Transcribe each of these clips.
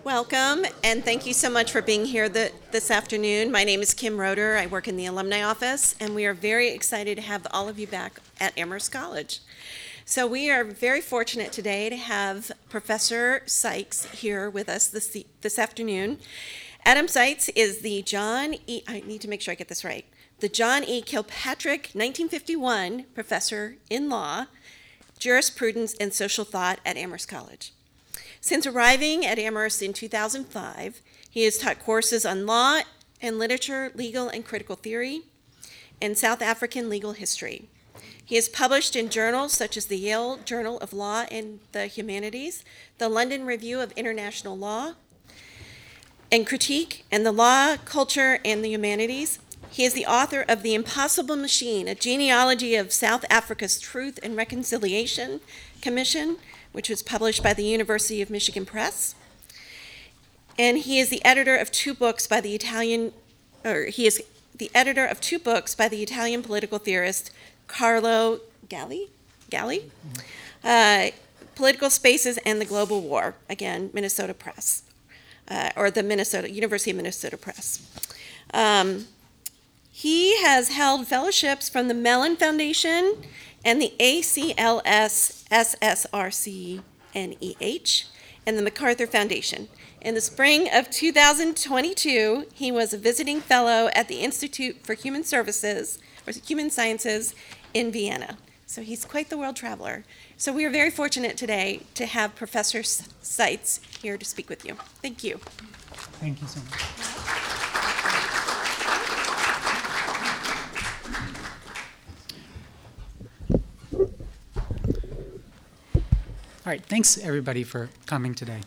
Welcome, and thank you so much for being here this afternoon. My name is Kim Roeder. I work in the Alumni Office, and we are very excited to have all of you back at Amherst College. So we are very fortunate today to have Professor Sykes here with us this afternoon. Adam Sykes is the I need to make sure I get this right, the John E. Kilpatrick 1951 Professor in Law, Jurisprudence and Social Thought at Amherst College. Since arriving at Amherst in 2005, he has taught courses on law and literature, legal and critical theory, and South African legal history. He has published in journals such as the Yale Journal of Law and the Humanities, the London Review of International Law and Critique, and the Law, Culture, and the Humanities. He is the author of The Impossible Machine, a genealogy of South Africa's Truth and Reconciliation Commission, which was published by the University of Michigan Press. And he is the editor of two books by the Italian political theorist Carlo Galli, Political Spaces and the Global War, again, Minnesota Press, or the University of Minnesota Press. He has held fellowships from the Mellon Foundation and the ACLS, SSRC, NEH, and the MacArthur Foundation. In the spring of 2022, he was a visiting fellow at the Institute for Human Sciences in Vienna. So he's quite the world traveler. So we are very fortunate today to have Professor Sykes here to speak with you. Thank you. Thank you so much. All right, thanks everybody for coming today.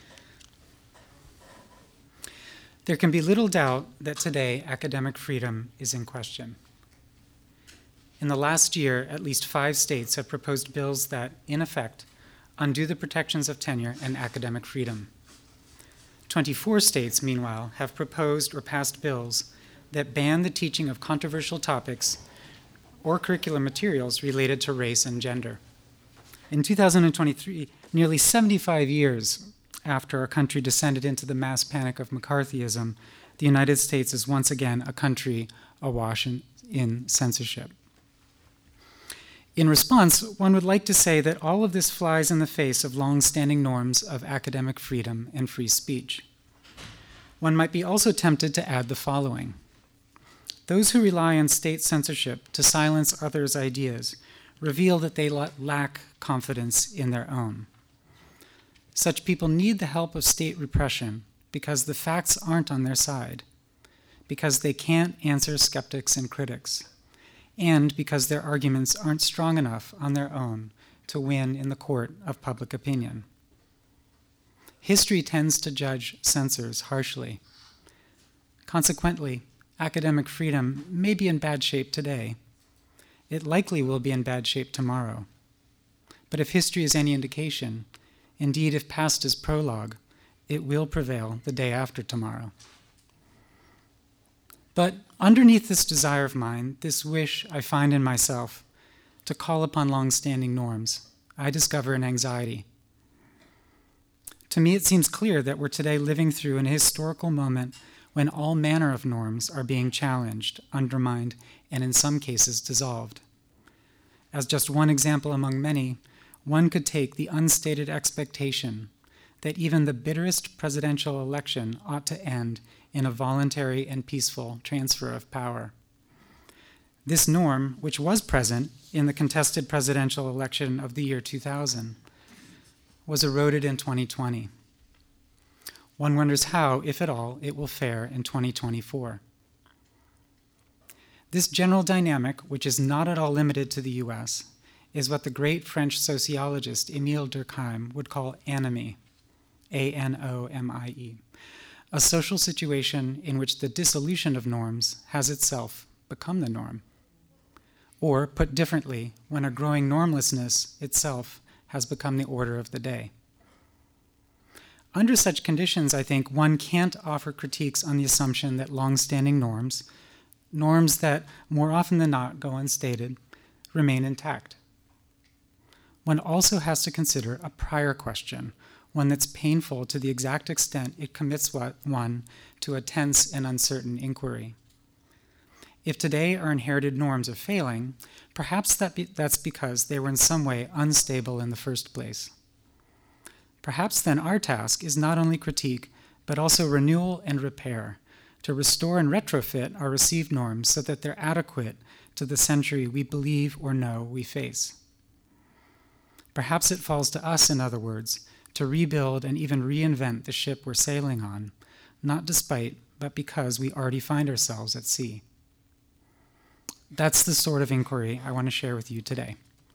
There can be little doubt that today academic freedom is in question. In the last year, at least 5 states have proposed bills that, in effect, undo the protections of tenure and academic freedom. 24 states, meanwhile, have proposed or passed bills that ban the teaching of controversial topics or curricular materials related to race and gender. In 2023, nearly 75 years after our country descended into the mass panic of McCarthyism, the United States is once again a country awash in censorship. In response, one would like to say that all of this flies in the face of long-standing norms of academic freedom and free speech. One might be also tempted to add the following. Those who rely on state censorship to silence others' ideas reveal that they lack confidence in their own. Such people need the help of state repression because the facts aren't on their side, because they can't answer skeptics and critics, and because their arguments aren't strong enough on their own to win in the court of public opinion. History tends to judge censors harshly. Consequently, academic freedom may be in bad shape today. It likely will be in bad shape tomorrow. But if history is any indication, indeed if past is prologue, it will prevail the day after tomorrow. But underneath this desire of mine, this wish I find in myself to call upon long-standing norms, I discover an anxiety. To me, it seems clear that we're today living through an historical moment when all manner of norms are being challenged, undermined, and in some cases dissolved. As just one example among many, one could take the unstated expectation that even the bitterest presidential election ought to end in a voluntary and peaceful transfer of power. This norm, which was present in the contested presidential election of the year 2000, was eroded in 2020. One wonders how, if at all, it will fare in 2024. This general dynamic, which is not at all limited to the US, is what the great French sociologist Émile Durkheim would call anomie, A-N-O-M-I-E, a social situation in which the dissolution of norms has itself become the norm. Or, put differently, when a growing normlessness itself has become the order of the day. Under such conditions, I think, one can't offer critiques on the assumption that long-standing norms that more often than not go unstated, remain intact. One also has to consider a prior question, one that's painful to the exact extent it commits one to a tense and uncertain inquiry. If today our inherited norms are failing, perhaps that's because they were in some way unstable in the first place. Perhaps then our task is not only critique, but also renewal and repair, to restore and retrofit our received norms so that they're adequate to the century we believe or know we face. Perhaps it falls to us, in other words, to rebuild and even reinvent the ship we're sailing on, not despite, but because we already find ourselves at sea. That's the sort of inquiry I want to share with you today.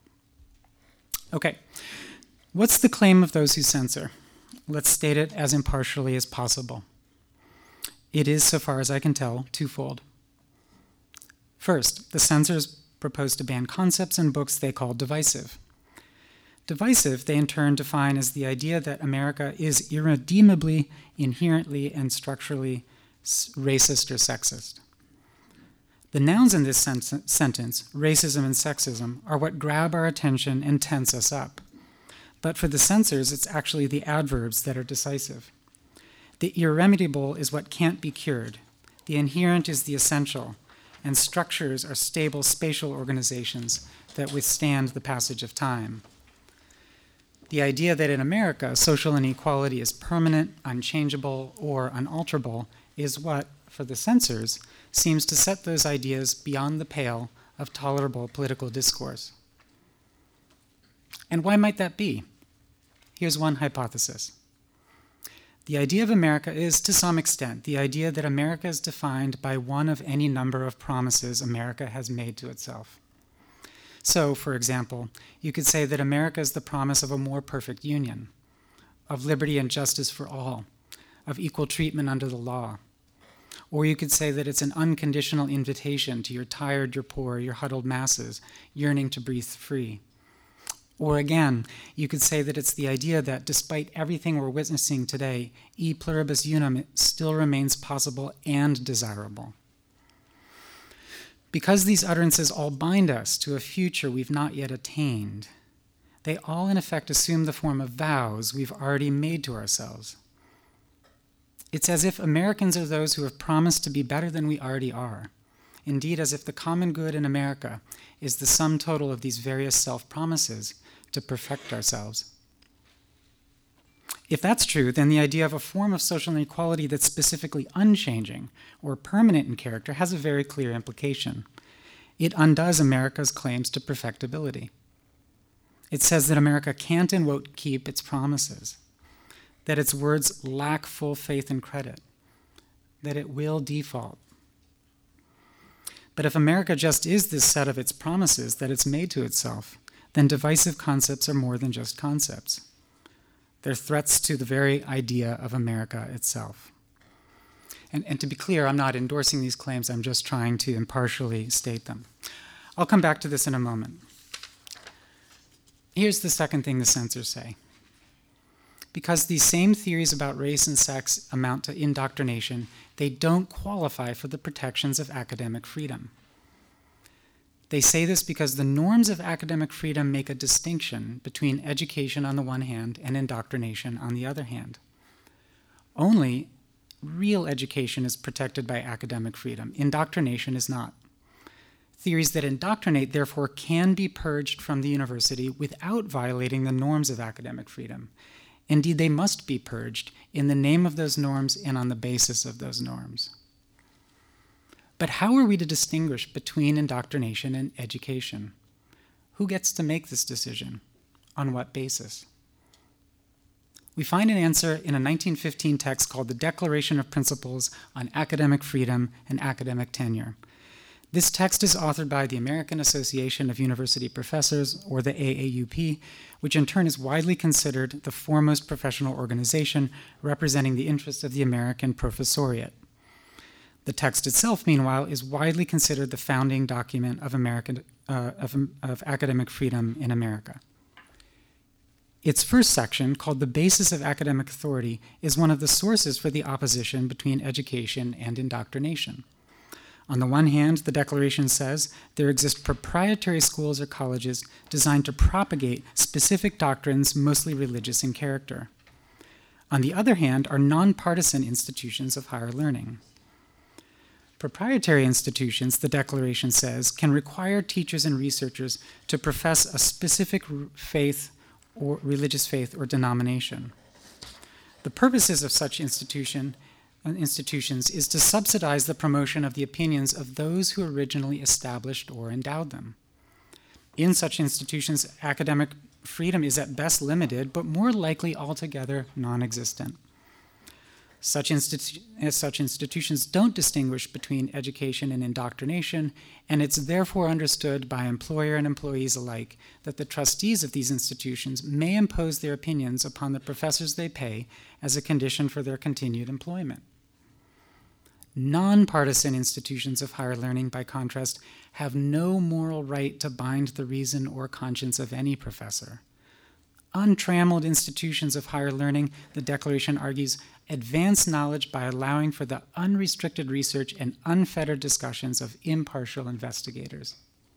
Okay, what's the claim of those who censor? Let's state it as impartially as possible. It is, so far as I can tell, twofold. First, the censors propose to ban concepts and books they call divisive. Divisive, they in turn define as the idea that America is irredeemably, inherently, and structurally racist or sexist. The nouns in this sentence, racism and sexism, are what grab our attention and tense us up. But for the censors, it's actually the adverbs that are decisive. The irremediable is what can't be cured. The inherent is the essential, and structures are stable spatial organizations that withstand the passage of time. The idea that in America, social inequality is permanent, unchangeable, or unalterable is what, for the censors, seems to set those ideas beyond the pale of tolerable political discourse. And why might that be? Here's one hypothesis. The idea of America is, to some extent, the idea that America is defined by one of any number of promises America has made to itself. So, for example, you could say that America is the promise of a more perfect union, of liberty and justice for all, of equal treatment under the law. Or you could say that it's an unconditional invitation to your tired, your poor, your huddled masses yearning to breathe free. Or again, you could say that it's the idea that despite everything we're witnessing today, e pluribus unum still remains possible and desirable. Because these utterances all bind us to a future we've not yet attained, they all in effect assume the form of vows we've already made to ourselves. It's as if Americans are those who have promised to be better than we already are. Indeed, as if the common good in America is the sum total of these various self-promises to perfect ourselves. If that's true, then the idea of a form of social inequality that's specifically unchanging or permanent in character has a very clear implication. It undoes America's claims to perfectibility. It says that America can't and won't keep its promises, that its words lack full faith and credit, that it will default. But if America just is this set of its promises that it's made to itself, then divisive concepts are more than just concepts. They're threats to the very idea of America itself. And to be clear, I'm not endorsing these claims, I'm just trying to impartially state them. I'll come back to this in a moment. Here's the second thing the censors say. Because these same theories about race and sex amount to indoctrination, they don't qualify for the protections of academic freedom. They say this because the norms of academic freedom make a distinction between education on the one hand and indoctrination on the other hand. Only real education is protected by academic freedom. Indoctrination is not. Theories that indoctrinate, therefore, can be purged from the university without violating the norms of academic freedom. Indeed, they must be purged in the name of those norms and on the basis of those norms. But how are we to distinguish between indoctrination and education? Who gets to make this decision? On what basis? We find an answer in a 1915 text called the Declaration of Principles on Academic Freedom and Academic Tenure. This text is authored by the American Association of University Professors, or the AAUP, which in turn is widely considered the foremost professional organization representing the interests of the American professoriate. The text itself, meanwhile, is widely considered the founding document of academic freedom in America. Its first section, called The Basis of Academic Authority, is one of the sources for the opposition between education and indoctrination. On the one hand, the Declaration says there exist proprietary schools or colleges designed to propagate specific doctrines, mostly religious in character. On the other hand, are nonpartisan institutions of higher learning. Proprietary institutions, the Declaration says, can require teachers and researchers to profess a specific faith or religious faith or denomination. The purposes of such institutions is to subsidize the promotion of the opinions of those who originally established or endowed them. In such institutions, academic freedom is at best limited, but more likely altogether non-existent. Such institutions don't distinguish between education and indoctrination, and it's therefore understood by employer and employees alike that the trustees of these institutions may impose their opinions upon the professors they pay as a condition for their continued employment. Nonpartisan institutions of higher learning, by contrast, have no moral right to bind the reason or conscience of any professor. Untrammeled institutions of higher learning, the Declaration argues, advance knowledge by allowing for the unrestricted research and unfettered discussions of impartial investigators.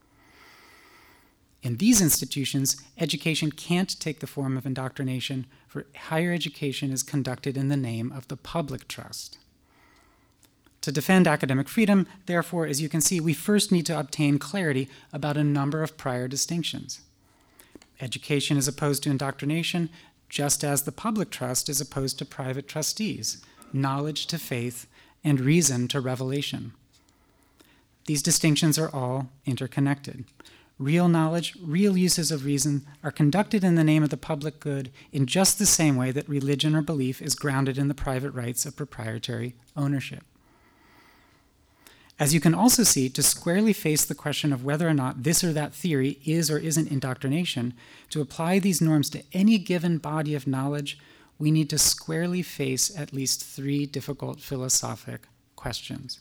In these institutions, education can't take the form of indoctrination, for higher education is conducted in the name of the public trust. To defend academic freedom, therefore, as you can see, we first need to obtain clarity about a number of prior distinctions. Education is opposed to indoctrination, just as the public trust is opposed to private trustees, knowledge to faith, and reason to revelation. These distinctions are all interconnected. Real knowledge, real uses of reason are conducted in the name of the public good in just the same way that religion or belief is grounded in the private rights of proprietary ownership. As you can also see, to squarely face the question of whether or not this or that theory is or isn't indoctrination, to apply these norms to any given body of knowledge, we need to squarely face at least three difficult philosophic questions.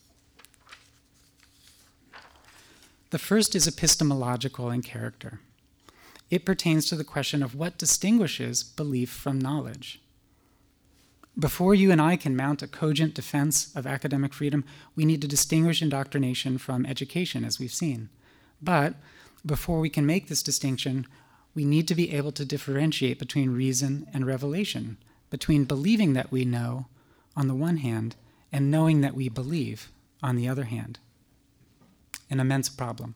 The first is epistemological in character. It pertains to the question of what distinguishes belief from knowledge. Before you and I can mount a cogent defense of academic freedom, we need to distinguish indoctrination from education, as we've seen. But before we can make this distinction, we need to be able to differentiate between reason and revelation, between believing that we know, on the one hand, and knowing that we believe, on the other hand. An immense problem.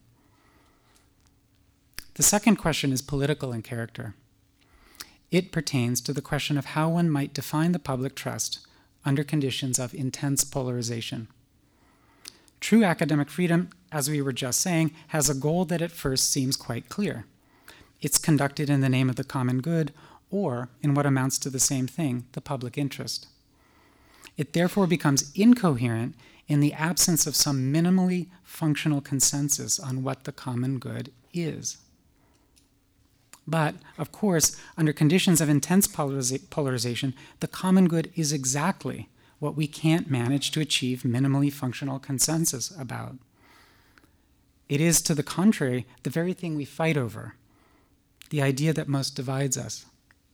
The second question is political in character. It pertains to the question of how one might define the public trust under conditions of intense polarization. True academic freedom, as we were just saying, has a goal that at first seems quite clear. It's conducted in the name of the common good, or, in what amounts to the same thing, the public interest. It therefore becomes incoherent in the absence of some minimally functional consensus on what the common good is. But, of course, under conditions of intense polarization, the common good is exactly what we can't manage to achieve minimally functional consensus about. It is, to the contrary, the very thing we fight over, the idea that most divides us.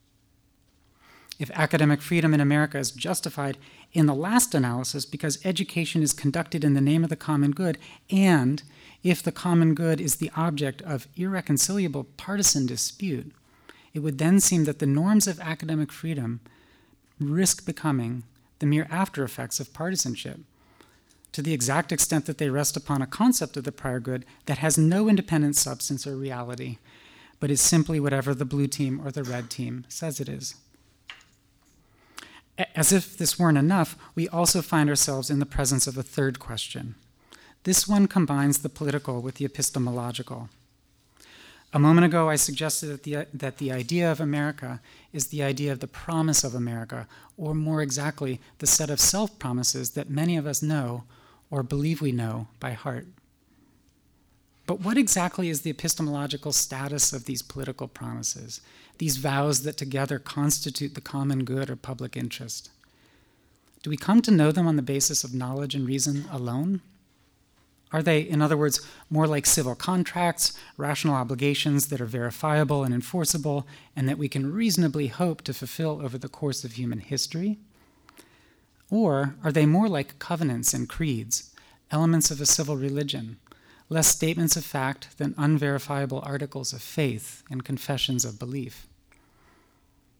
If academic freedom in America is justified in the last analysis because education is conducted in the name of the common good, and if the common good is the object of irreconcilable partisan dispute, it would then seem that the norms of academic freedom risk becoming the mere after effects of partisanship, to the exact extent that they rest upon a concept of the prior good that has no independent substance or reality, but is simply whatever the blue team or the red team says it is. As if this weren't enough, we also find ourselves in the presence of a third question. This one combines the political with the epistemological. A moment ago, I suggested that the idea of America is the idea of the promise of America, or more exactly, the set of self-promises that many of us know or believe we know by heart. But what exactly is the epistemological status of these political promises, these vows that together constitute the common good or public interest? Do we come to know them on the basis of knowledge and reason alone? Are they, in other words, more like civil contracts, rational obligations that are verifiable and enforceable, and that we can reasonably hope to fulfill over the course of human history? Or are they more like covenants and creeds, elements of a civil religion, less statements of fact than unverifiable articles of faith and confessions of belief?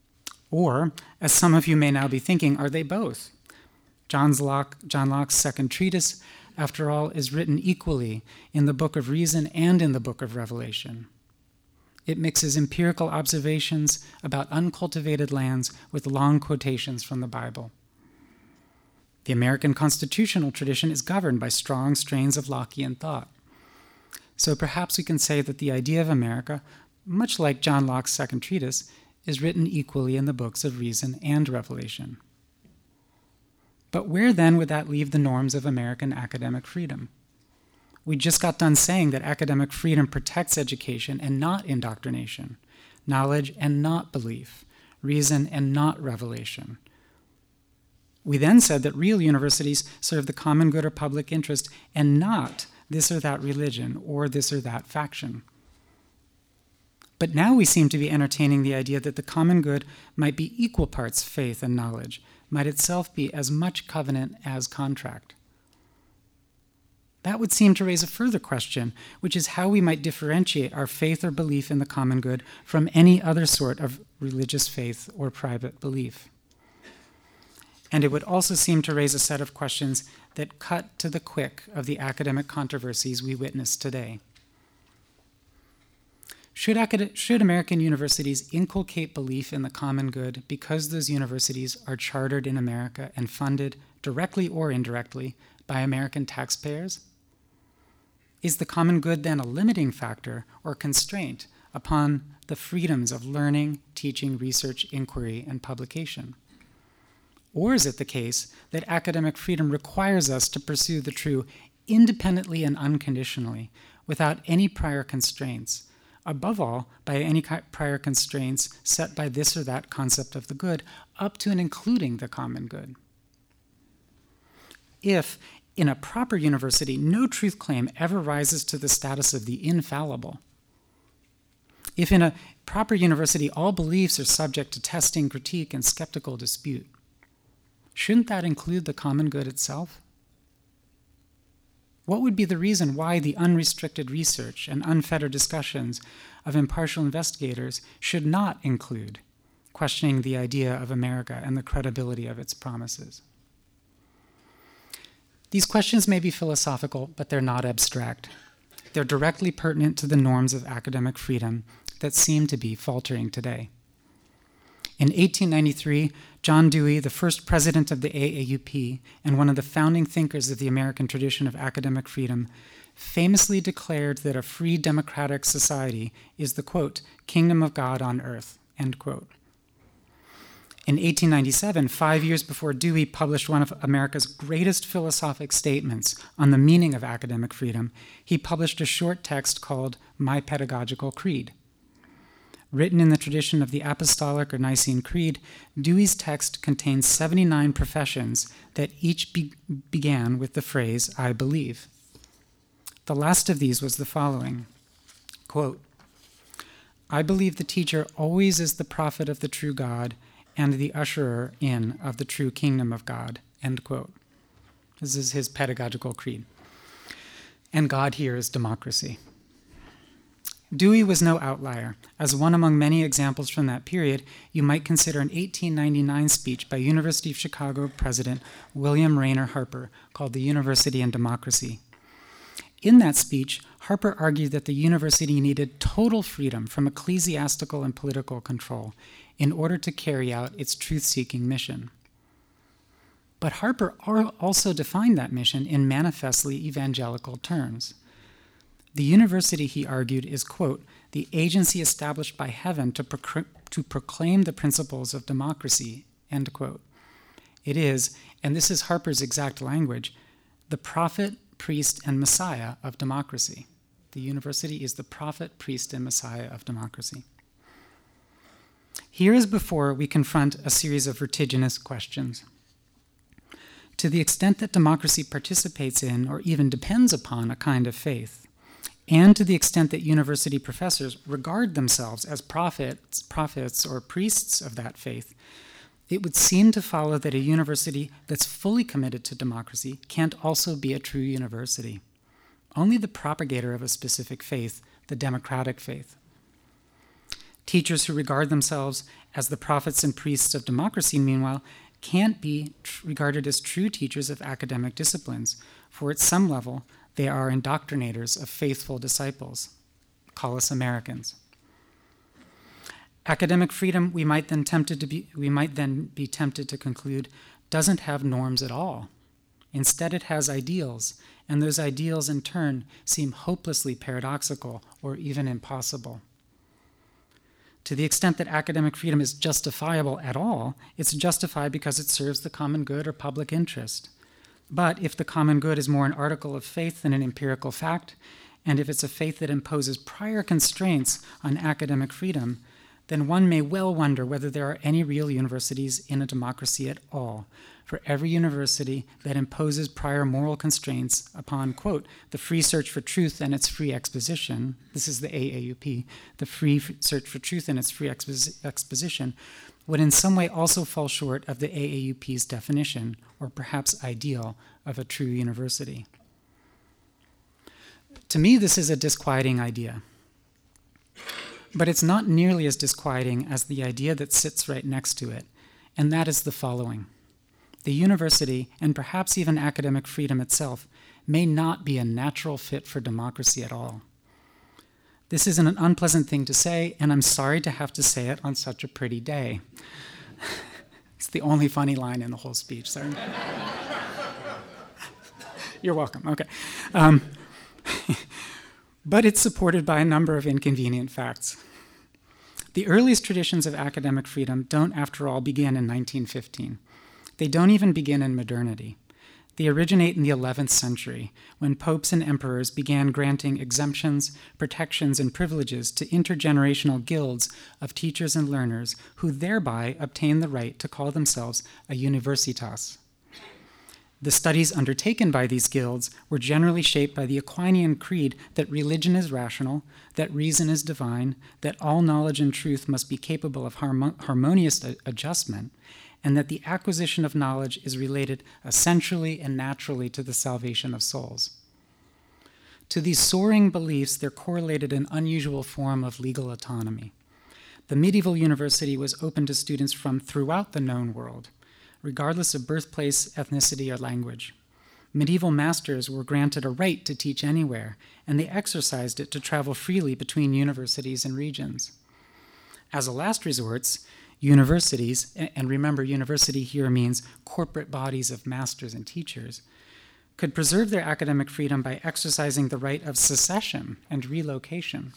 Or, as some of you may now be thinking, are they both? John Locke's second treatise, after all, is written equally in the Book of Reason and in the Book of Revelation. It mixes empirical observations about uncultivated lands with long quotations from the Bible. The American constitutional tradition is governed by strong strains of Lockean thought. So perhaps we can say that the idea of America, much like John Locke's second treatise, is written equally in the books of Reason and Revelation. But where then would that leave the norms of American academic freedom? We just got done saying that academic freedom protects education and not indoctrination, knowledge and not belief, reason and not revelation. We then said that real universities serve the common good or public interest and not this or that religion or this or that faction. But now we seem to be entertaining the idea that the common good might be equal parts faith and knowledge, might itself be as much covenant as contract. That would seem to raise a further question, which is how we might differentiate our faith or belief in the common good from any other sort of religious faith or private belief. And it would also seem to raise a set of questions that cut to the quick of the academic controversies we witness today. Should American universities inculcate belief in the common good because those universities are chartered in America and funded, directly or indirectly, by American taxpayers? Is the common good then a limiting factor or constraint upon the freedoms of learning, teaching, research, inquiry, and publication? Or is it the case that academic freedom requires us to pursue the true independently and unconditionally, without any prior constraints, above all, by any prior constraints set by this or that concept of the good, up to and including the common good? If, in a proper university, no truth claim ever rises to the status of the infallible, if in a proper university all beliefs are subject to testing, critique, and skeptical dispute, shouldn't that include the common good itself? What would be the reason why the unrestricted research and unfettered discussions of impartial investigators should not include questioning the idea of America and the credibility of its promises? These questions may be philosophical, but they're not abstract. They're directly pertinent to the norms of academic freedom that seem to be faltering today. In 1893, John Dewey, the first president of the AAUP and one of the founding thinkers of the American tradition of academic freedom, famously declared that a free democratic society is the, quote, kingdom of God on earth, end quote. In 1897, 5 years before Dewey published one of America's greatest philosophic statements on the meaning of academic freedom, he published a short text called My Pedagogical Creed. Written in the tradition of the Apostolic or Nicene Creed, Dewey's text contains 79 professions that each began with the phrase, I believe. The last of these was the following, quote, I believe the teacher always is the prophet of the true God and the usherer in of the true kingdom of God, end quote. This is his pedagogical creed. And God here is democracy. Dewey was no outlier. As one among many examples from that period, you might consider an 1899 speech by University of Chicago President William Rayner Harper called The University and Democracy. In that speech, Harper argued that the university needed total freedom from ecclesiastical and political control in order to carry out its truth-seeking mission. But Harper also defined that mission in manifestly evangelical terms. The university, he argued, is, quote, the agency established by heaven to proclaim the principles of democracy, end quote. It is, and this is Harper's exact language, the prophet, priest, and Messiah of democracy. The university is the prophet, priest, and Messiah of democracy. Here as before, we confront a series of vertiginous questions. To the extent that democracy participates in or even depends upon a kind of faith, and to the extent that university professors regard themselves as prophets or priests of that faith, it would seem to follow that a university that's fully committed to democracy can't also be a true university. Only the propagator of a specific faith, the democratic faith. Teachers who regard themselves as the prophets and priests of democracy, meanwhile, can't be regarded as true teachers of academic disciplines, for at some level, they are indoctrinators of faithful disciples. Call us Americans. Academic freedom, we might then be tempted to conclude, doesn't have norms at all. Instead, it has ideals, and those ideals in turn seem hopelessly paradoxical or even impossible. To the extent that academic freedom is justifiable at all, it's justified because it serves the common good or public interest. But if the common good is more an article of faith than an empirical fact, and if it's a faith that imposes prior constraints on academic freedom, then one may well wonder whether there are any real universities in a democracy at all. For every university that imposes prior moral constraints upon, quote, the free search for truth and its free exposition, this is the AAUP, the free search for truth and its free exposition, would in some way also fall short of the AAUP's definition, or perhaps ideal, of a true university. To me, this is a disquieting idea. But it's not nearly as disquieting as the idea that sits right next to it, and that is the following. The university, and perhaps even academic freedom itself, may not be a natural fit for democracy at all. This is an unpleasant thing to say, and I'm sorry to have to say it on such a pretty day. It's the only funny line in the whole speech, sorry. You're welcome, okay. But it's supported by a number of inconvenient facts. The earliest traditions of academic freedom don't, after all, begin in 1915. They don't even begin in modernity. They originate in the 11th century, when popes and emperors began granting exemptions, protections, and privileges to intergenerational guilds of teachers and learners who thereby obtained the right to call themselves a universitas. The studies undertaken by these guilds were generally shaped by the Aquinas creed that religion is rational, that reason is divine, that all knowledge and truth must be capable of harmonious adjustment, and that the acquisition of knowledge is related essentially and naturally to the salvation of souls. To these soaring beliefs, there correlated an unusual form of legal autonomy. The medieval university was open to students from throughout the known world, regardless of birthplace, ethnicity, or language. Medieval masters were granted a right to teach anywhere, and they exercised it to travel freely between universities and regions. As a last resort, universities, and remember, university here means corporate bodies of masters and teachers, could preserve their academic freedom by exercising the right of secession and relocation.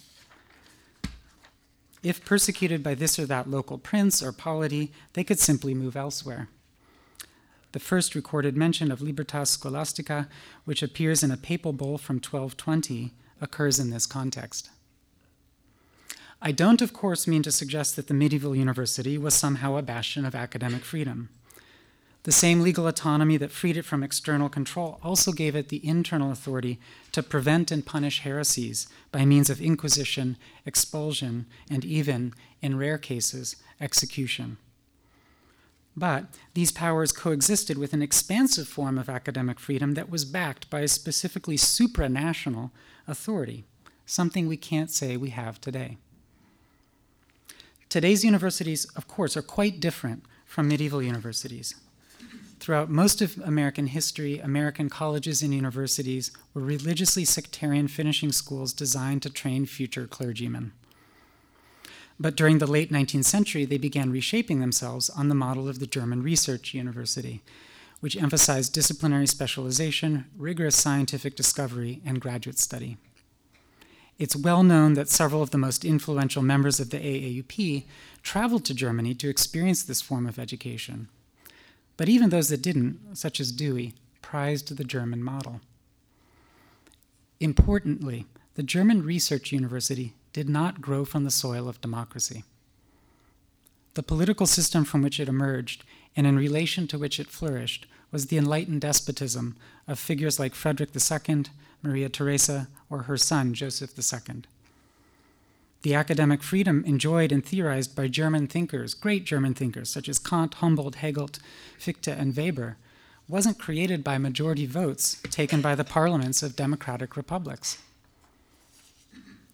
If persecuted by this or that local prince or polity, they could simply move elsewhere. The first recorded mention of libertas scholastica, which appears in a papal bull from 1220, occurs in this context. I don't, of course, mean to suggest that the medieval university was somehow a bastion of academic freedom. The same legal autonomy that freed it from external control also gave it the internal authority to prevent and punish heresies by means of inquisition, expulsion, and even, in rare cases, execution. But these powers coexisted with an expansive form of academic freedom that was backed by a specifically supranational authority, something we can't say we have today. Today's universities, of course, are quite different from medieval universities. Throughout most of American history, American colleges and universities were religiously sectarian finishing schools designed to train future clergymen. But during the late 19th century, they began reshaping themselves on the model of the German Research University, which emphasized disciplinary specialization, rigorous scientific discovery, and graduate study. It's well known that several of the most influential members of the AAUP traveled to Germany to experience this form of education. But even those that didn't, such as Dewey, prized the German model. Importantly, the German Research University did not grow from the soil of democracy. The political system from which it emerged, and in relation to which it flourished, was the enlightened despotism of figures like Frederick II, Maria Theresa, or her son, Joseph II. The academic freedom enjoyed and theorized by German thinkers, great German thinkers, such as Kant, Humboldt, Hegel, Fichte, and Weber, wasn't created by majority votes taken by the parliaments of democratic republics.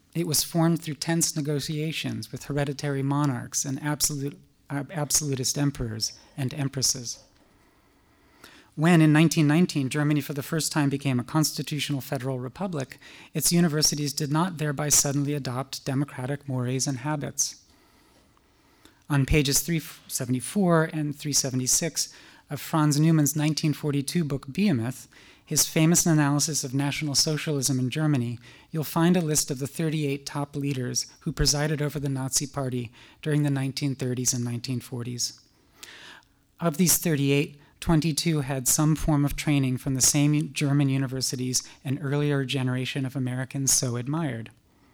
It was formed through tense negotiations with hereditary monarchs and absolutist emperors and empresses. When, in 1919, Germany for the first time became a constitutional federal republic, its universities did not thereby suddenly adopt democratic mores and habits. On pages 374 and 376 of Franz Newman's 1942 book Behemoth, his famous analysis of National Socialism in Germany, you'll find a list of the 38 top leaders who presided over the Nazi Party during the 1930s and 1940s. Of these 38, 22 had some form of training from the same German universities an earlier generation of Americans so admired.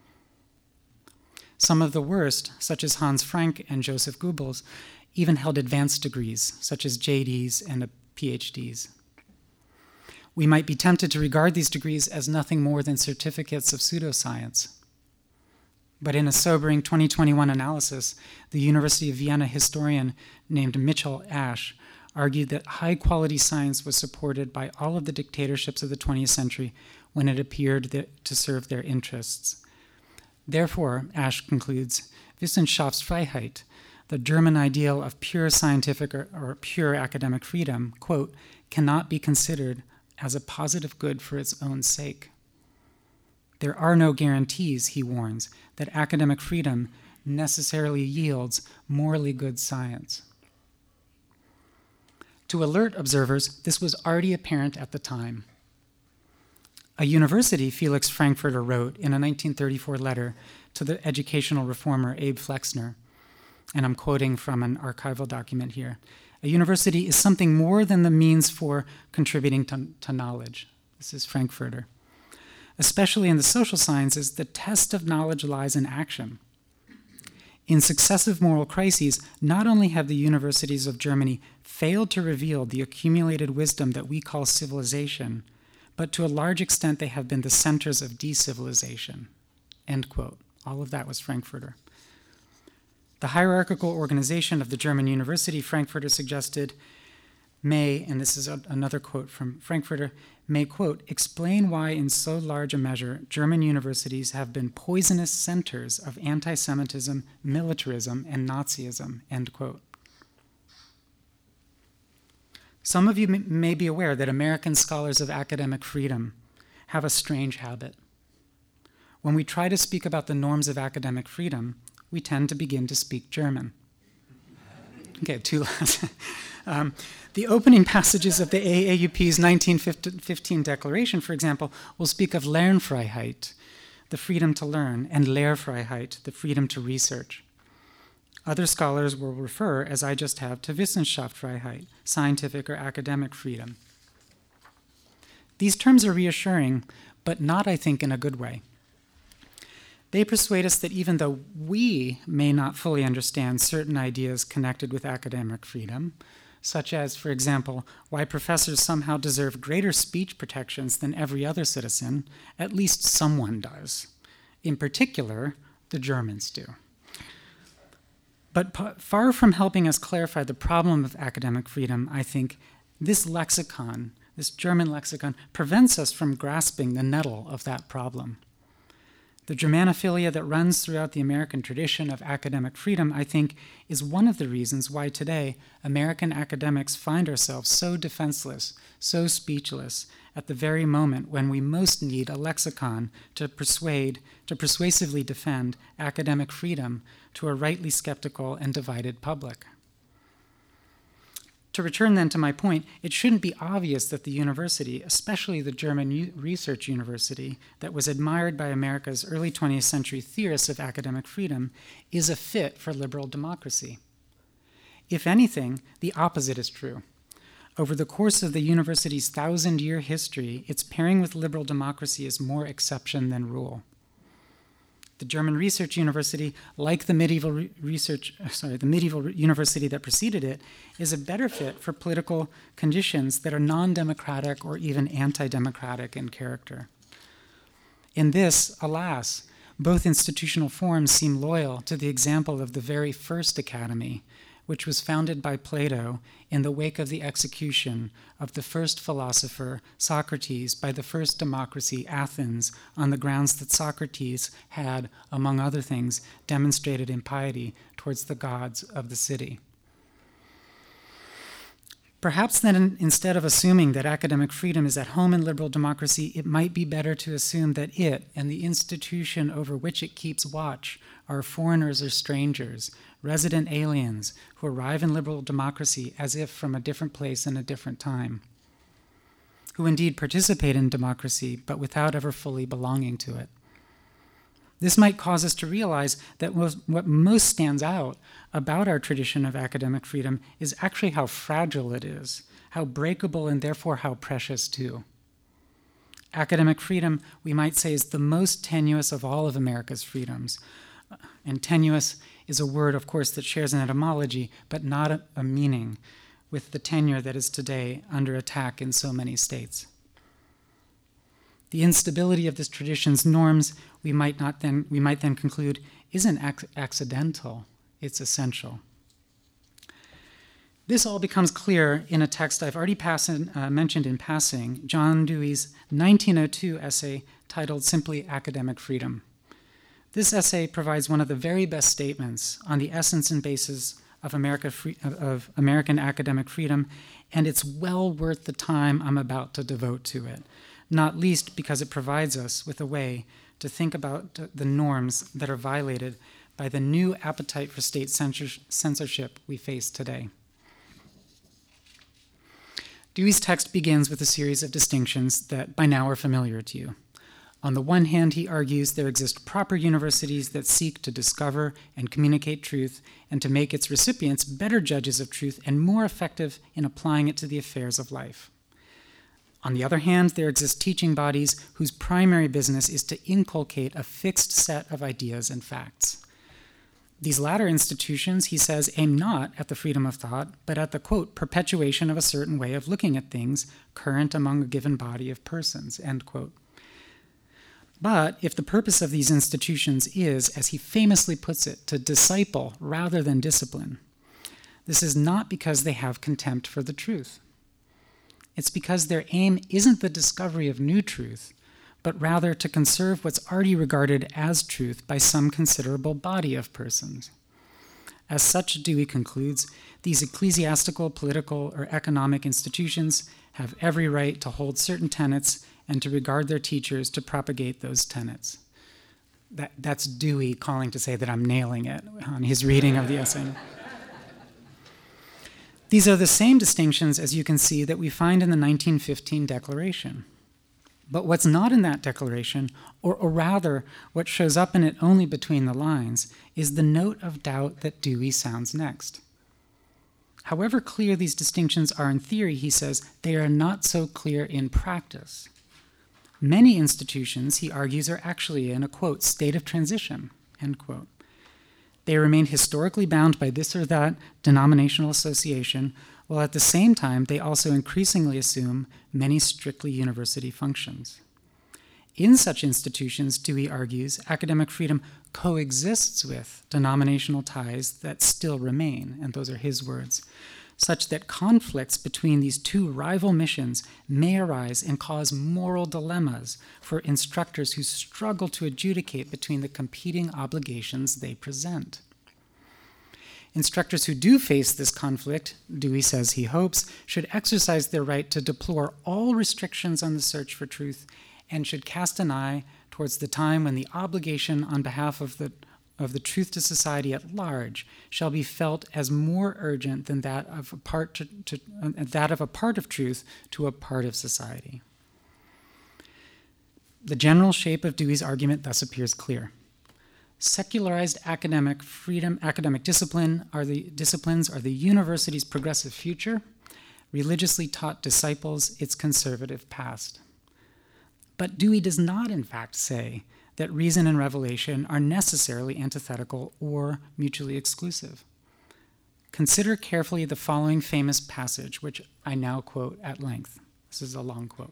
Some of the worst, such as Hans Frank and Joseph Goebbels, even held advanced degrees, such as JDs and PhDs. We might be tempted to regard these degrees as nothing more than certificates of pseudoscience. But in a sobering 2021 analysis, the University of Vienna historian named Mitchell Ash argued that high-quality science was supported by all of the dictatorships of the 20th century when it appeared to serve their interests. Therefore, Ash concludes, Wissenschaftsfreiheit, the German ideal of pure scientific or pure academic freedom, quote, cannot be considered as a positive good for its own sake. There are no guarantees, he warns, that academic freedom necessarily yields morally good science. To alert observers, this was already apparent at the time. A university, Felix Frankfurter wrote in a 1934 letter to the educational reformer Abe Flexner, and I'm quoting from an archival document here, a university is something more than the means for contributing to knowledge. This is Frankfurter. Especially in the social sciences, the test of knowledge lies in action. In successive moral crises, not only have the universities of Germany failed to reveal the accumulated wisdom that we call civilization, but to a large extent they have been the centers of decivilization. End quote. All of that was Frankfurter. The hierarchical organization of the German university, Frankfurter suggested, may, and this is another quote from Frankfurter, may, quote, explain why in so large a measure German universities have been poisonous centers of anti-Semitism, militarism, and Nazism, end quote. Some of you may be aware that American scholars of academic freedom have a strange habit. When we try to speak about the norms of academic freedom, we tend to begin to speak German. Okay, two last. The opening passages of the AAUP's 1915 declaration, for example, will speak of Lernfreiheit, the freedom to learn, and Lehrfreiheit, the freedom to research. Other scholars will refer, as I just have, to Wissenschaftsfreiheit, scientific or academic freedom. These terms are reassuring, but not, I think, in a good way. They persuade us that even though we may not fully understand certain ideas connected with academic freedom, such as, for example, why professors somehow deserve greater speech protections than every other citizen, at least someone does. In particular, the Germans do. But far from helping us clarify the problem of academic freedom, I think this lexicon, this German lexicon, prevents us from grasping the nettle of that problem. The Germanophilia that runs throughout the American tradition of academic freedom, I think, is one of the reasons why today American academics find ourselves so defenseless, so speechless, at the very moment when we most need a lexicon to persuasively defend academic freedom to a rightly skeptical and divided public. To return then to my point, it shouldn't be obvious that the university, especially the German Research University, that was admired by America's early 20th century theorists of academic freedom, is a fit for liberal democracy. If anything, the opposite is true. Over the course of the university's 1,000-year history, its pairing with liberal democracy is more exception than rule. The German Research University, like the medieval university that preceded it, is a better fit for political conditions that are non-democratic or even anti-democratic in character. In this, alas, both institutional forms seem loyal to the example of the very first academy, which was founded by Plato in the wake of the execution of the first philosopher, Socrates, by the first democracy, Athens, on the grounds that Socrates had, among other things, demonstrated impiety towards the gods of the city. Perhaps then, instead of assuming that academic freedom is at home in liberal democracy, it might be better to assume that it and the institution over which it keeps watch are foreigners or strangers, resident aliens who arrive in liberal democracy as if from a different place and a different time, who indeed participate in democracy but without ever fully belonging to it. This might cause us to realize that what most stands out about our tradition of academic freedom is actually how fragile it is, how breakable, and therefore how precious too. Academic freedom, we might say, is the most tenuous of all of America's freedoms. And tenuous is a word, of course, that shares an etymology, but not a meaning, with the tenure that is today under attack in so many states. The instability of this tradition's norms, we might then conclude, isn't accidental, it's essential. This all becomes clear in a text I've already mentioned in passing, John Dewey's 1902 essay titled simply Academic Freedom. This essay provides one of the very best statements on the essence and basis of American academic freedom, and it's well worth the time I'm about to devote to it, not least because it provides us with a way to think about the norms that are violated by the new appetite for state censorship we face today. Dewey's text begins with a series of distinctions that by now are familiar to you. On the one hand, he argues there exist proper universities that seek to discover and communicate truth and to make its recipients better judges of truth and more effective in applying it to the affairs of life. On the other hand, there exist teaching bodies whose primary business is to inculcate a fixed set of ideas and facts. These latter institutions, he says, aim not at the freedom of thought, but at the, quote, perpetuation of a certain way of looking at things current among a given body of persons, end quote. But if the purpose of these institutions is, as he famously puts it, to disciple rather than discipline, this is not because they have contempt for the truth. It's because their aim isn't the discovery of new truth, but rather to conserve what's already regarded as truth by some considerable body of persons. As such, Dewey concludes, these ecclesiastical, political, or economic institutions have every right to hold certain tenets and to regard their teachers to propagate those tenets. That's Dewey calling to say that I'm nailing it on his reading of the essay. These are the same distinctions, as you can see, that we find in the 1915 Declaration. But what's not in that declaration, or rather what shows up in it only between the lines, is the note of doubt that Dewey sounds next. However clear these distinctions are in theory, he says, they are not so clear in practice. Many institutions, he argues, are actually in a, quote, state of transition, end quote. They remain historically bound by this or that denominational association, while at the same time they also increasingly assume many strictly university functions. In such institutions, Dewey argues, academic freedom coexists with denominational ties that still remain, and those are his words, such that conflicts between these two rival missions may arise and cause moral dilemmas for instructors who struggle to adjudicate between the competing obligations they present. Instructors who do face this conflict, Dewey says he hopes, should exercise their right to deplore all restrictions on the search for truth and should cast an eye towards the time when the obligation on behalf of the truth to society at large shall be felt as more urgent than that of a part of truth to a part of society. The general shape of Dewey's argument thus appears clear. Secularized academic freedom, academic disciplines are the university's progressive future, religiously taught disciples its conservative past. But Dewey does not, in fact, say that reason and revelation are necessarily antithetical or mutually exclusive. Consider carefully the following famous passage, which I now quote at length. This is a long quote.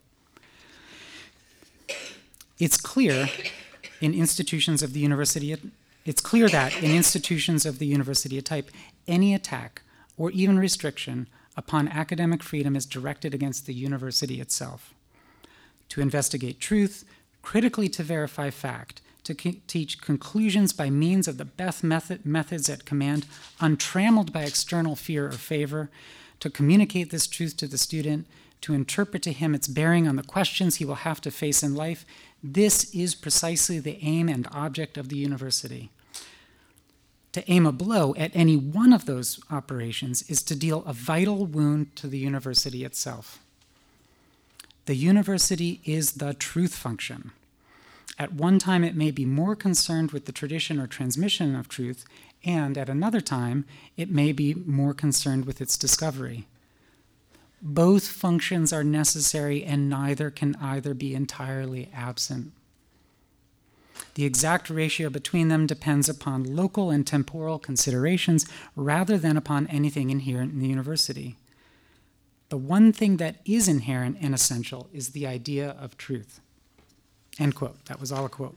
It's clear that in institutions of the university type, any attack or even restriction upon academic freedom is directed against the university itself. To investigate truth, critically to verify fact, to teach conclusions by means of the best methods at command, untrammeled by external fear or favor, to communicate this truth to the student, to interpret to him its bearing on the questions he will have to face in life, this is precisely the aim and object of the university. To aim a blow at any one of those operations is to deal a vital wound to the university itself. The university is the truth function. At one time, it may be more concerned with the tradition or transmission of truth, and at another time, it may be more concerned with its discovery. Both functions are necessary, and neither can either be entirely absent. The exact ratio between them depends upon local and temporal considerations rather than upon anything inherent in the university. The one thing that is inherent and essential is the idea of truth. End quote. That was all a quote.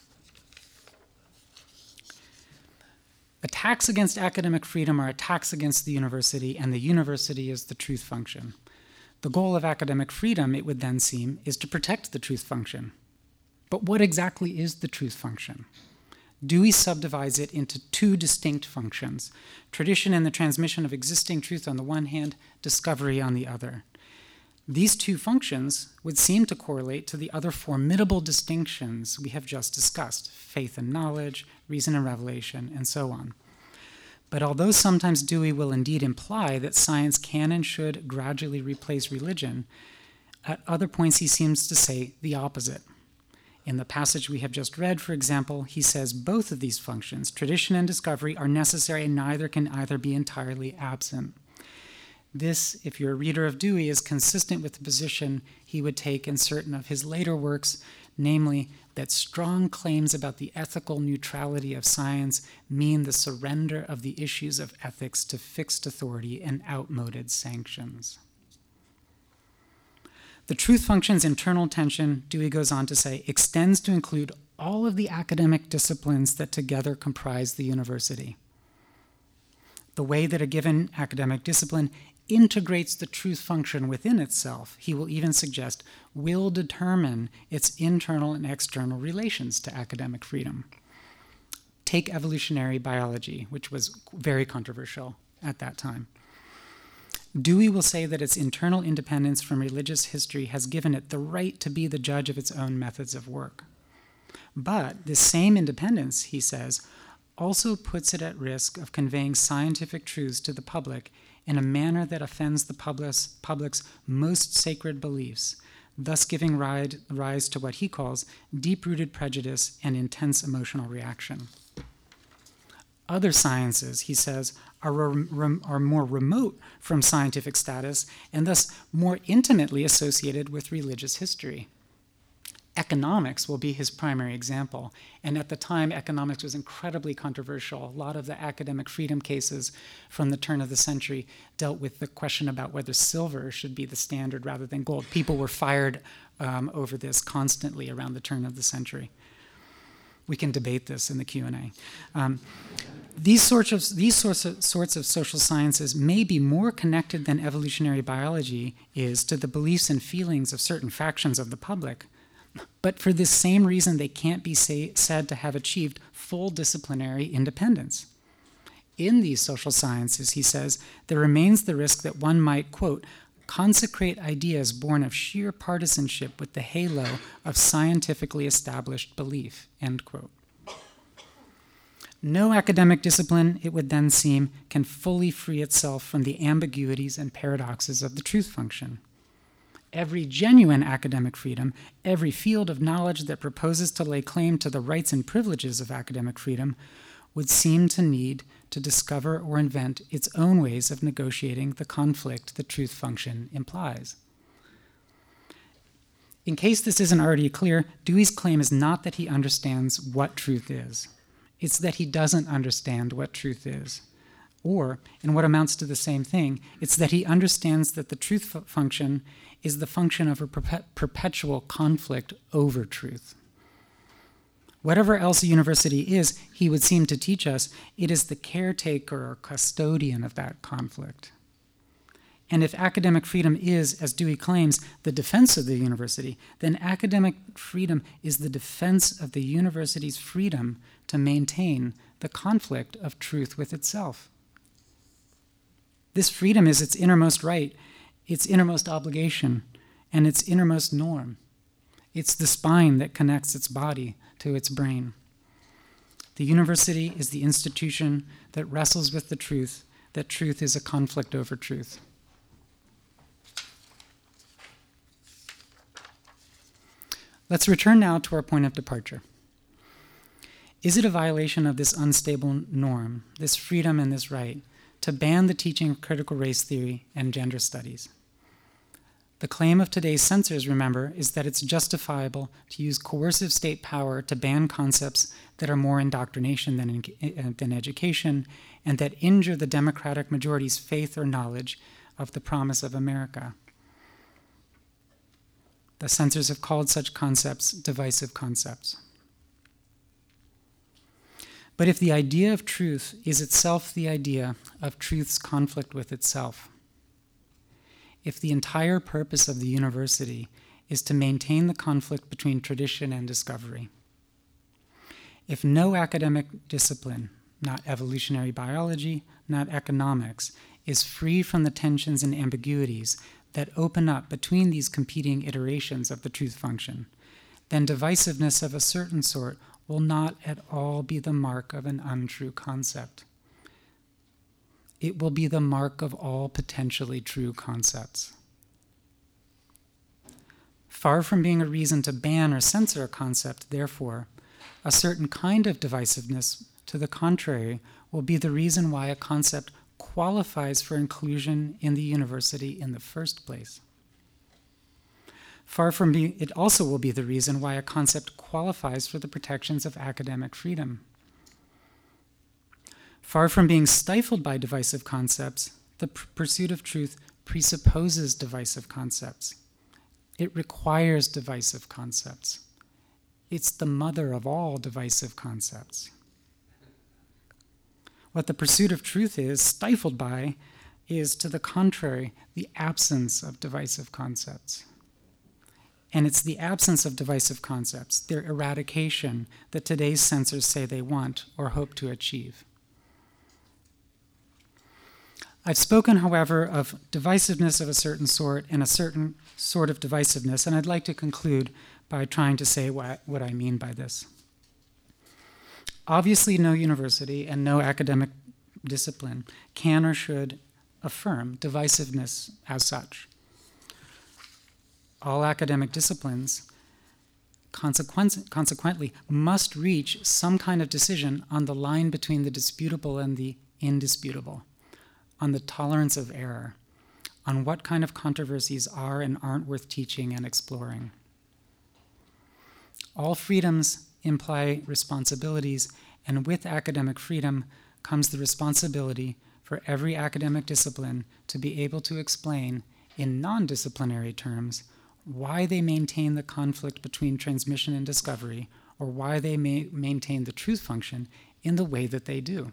Attacks against academic freedom are attacks against the university, and the university is the truth function. The goal of academic freedom, it would then seem, is to protect the truth function. But what exactly is the truth function? Dewey subdivides it into two distinct functions: tradition and the transmission of existing truth on the one hand, discovery on the other. These two functions would seem to correlate to the other formidable distinctions we have just discussed: faith and knowledge, reason and revelation, and so on. But although sometimes Dewey will indeed imply that science can and should gradually replace religion, at other points he seems to say the opposite. In the passage we have just read, for example, he says both of these functions, tradition and discovery, are necessary and neither can either be entirely absent. This, if you're a reader of Dewey, is consistent with the position he would take in certain of his later works, namely that strong claims about the ethical neutrality of science mean the surrender of the issues of ethics to fixed authority and outmoded sanctions. The truth function's internal tension, Dewey goes on to say, extends to include all of the academic disciplines that together comprise the university. The way that a given academic discipline integrates the truth function within itself, he will even suggest, will determine its internal and external relations to academic freedom. Take evolutionary biology, which was very controversial at that time. Dewey will say that its internal independence from religious history has given it the right to be the judge of its own methods of work. But this same independence, he says, also puts it at risk of conveying scientific truths to the public in a manner that offends the public's most sacred beliefs, thus giving rise to what he calls deep-rooted prejudice and intense emotional reaction. Other sciences, he says, are more remote from scientific status and thus more intimately associated with religious history. Economics will be his primary example, and at the time, economics was incredibly controversial. A lot of the academic freedom cases from the turn of the century dealt with the question about whether silver should be the standard rather than gold. People were fired over this constantly around the turn of the century. We can debate this in the Q&A. These sorts of social sciences may be more connected than evolutionary biology is to the beliefs and feelings of certain factions of the public, but for this same reason they can't be said to have achieved full disciplinary independence. In these social sciences, he says, there remains the risk that one might, quote, consecrate ideas born of sheer partisanship with the halo of scientifically established belief, end quote. No academic discipline, it would then seem, can fully free itself from the ambiguities and paradoxes of the truth function. Every genuine academic freedom, every field of knowledge that proposes to lay claim to the rights and privileges of academic freedom, would seem to need to discover or invent its own ways of negotiating the conflict the truth function implies. In case this isn't already clear, Dewey's claim is not that he understands what truth is. It's that he doesn't understand what truth is. Or, in what amounts to the same thing, it's that he understands that the truth function is the function of a perpetual conflict over truth. Whatever else a university is, he would seem to teach us, it is the caretaker or custodian of that conflict. And if academic freedom is, as Dewey claims, the defense of the university, then academic freedom is the defense of the university's freedom to maintain the conflict of truth with itself. This freedom is its innermost right, its innermost obligation, and its innermost norm. It's the spine that connects its body to its brain. The university is the institution that wrestles with the truth that truth is a conflict over truth. Let's return now to our point of departure. Is it a violation of this unstable norm, this freedom and this right, to ban the teaching of critical race theory and gender studies? The claim of today's censors, remember, is that it's justifiable to use coercive state power to ban concepts that are more indoctrination than education, and that injure the democratic majority's faith or knowledge of the promise of America. The censors have called such concepts divisive concepts. But if the idea of truth is itself the idea of truth's conflict with itself, if the entire purpose of the university is to maintain the conflict between tradition and discovery, if no academic discipline, not evolutionary biology, not economics, is free from the tensions and ambiguities that open up between these competing iterations of the truth function, then divisiveness of a certain sort will not at all be the mark of an untrue concept. It will be the mark of all potentially true concepts. Far from being a reason to ban or censor a concept, therefore, a certain kind of divisiveness, to the contrary, will be the reason why a concept qualifies for inclusion in the university in the first place. It also will be the reason why a concept qualifies for the protections of academic freedom. Far from being stifled by divisive concepts, the pursuit of truth presupposes divisive concepts. It requires divisive concepts. It's the mother of all divisive concepts. What the pursuit of truth is stifled by is, to the contrary, the absence of divisive concepts. And it's the absence of divisive concepts, their eradication, that today's censors say they want or hope to achieve. I've spoken, however, of divisiveness of a certain sort and a certain sort of divisiveness, and I'd like to conclude by trying to say what I mean by this. Obviously, no university and no academic discipline can or should affirm divisiveness as such. All academic disciplines consequently must reach some kind of decision on the line between the disputable and the indisputable, on the tolerance of error, on what kind of controversies are and aren't worth teaching and exploring. All freedoms imply responsibilities, and with academic freedom comes the responsibility for every academic discipline to be able to explain, in non-disciplinary terms, why they maintain the conflict between transmission and discovery, or why they maintain the truth function in the way that they do.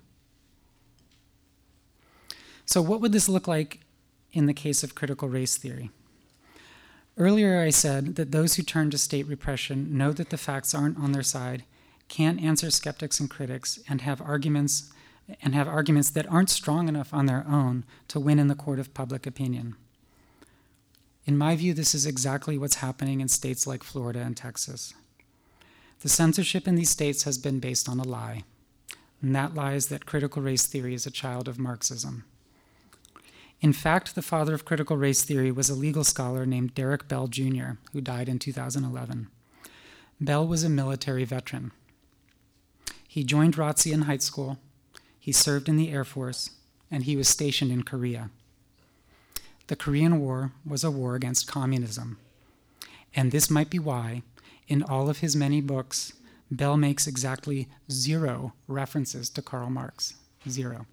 So what would this look like in the case of critical race theory? Earlier I said that those who turn to state repression know that the facts aren't on their side, can't answer skeptics and critics, and have arguments that aren't strong enough on their own to win in the court of public opinion. In my view, this is exactly what's happening in states like Florida and Texas. The censorship in these states has been based on a lie, and that lie is that critical race theory is a child of Marxism. In fact, the father of critical race theory was a legal scholar named Derek Bell, Jr., who died in 2011. Bell was a military veteran. He joined ROTC in high school, he served in the Air Force, and he was stationed in Korea. The Korean War was a war against communism, and this might be why, in all of his many books, Bell makes exactly 0 references to Karl Marx. 0.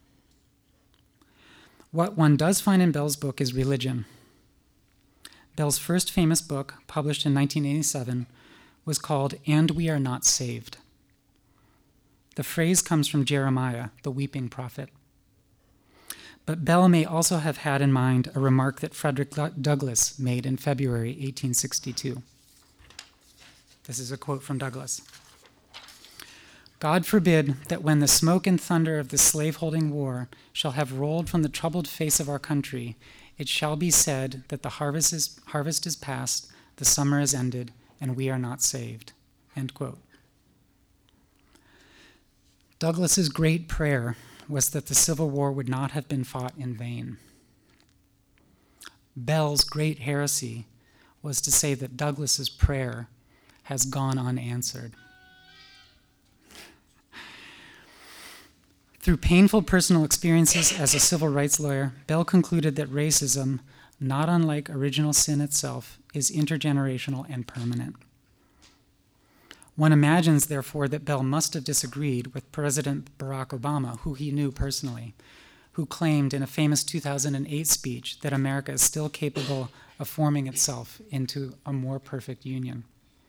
What one does find in Bell's book is religion. Bell's first famous book, published in 1987, was called "And We Are Not Saved." The phrase comes from Jeremiah, the weeping prophet. But Bell may also have had in mind a remark that Frederick Douglass made in February 1862. This is a quote from Douglass. "God forbid that when the smoke and thunder of the slaveholding war shall have rolled from the troubled face of our country, it shall be said that the harvest is past, the summer is ended, and we are not saved." End quote. Douglass's great prayer was that the Civil War would not have been fought in vain. Bell's great heresy was to say that Douglass's prayer has gone unanswered. Through painful personal experiences as a civil rights lawyer, Bell concluded that racism, not unlike original sin itself, is intergenerational and permanent. One imagines, therefore, that Bell must have disagreed with President Barack Obama, who he knew personally, who claimed in a famous 2008 speech that America is still capable of forming itself into a more perfect union.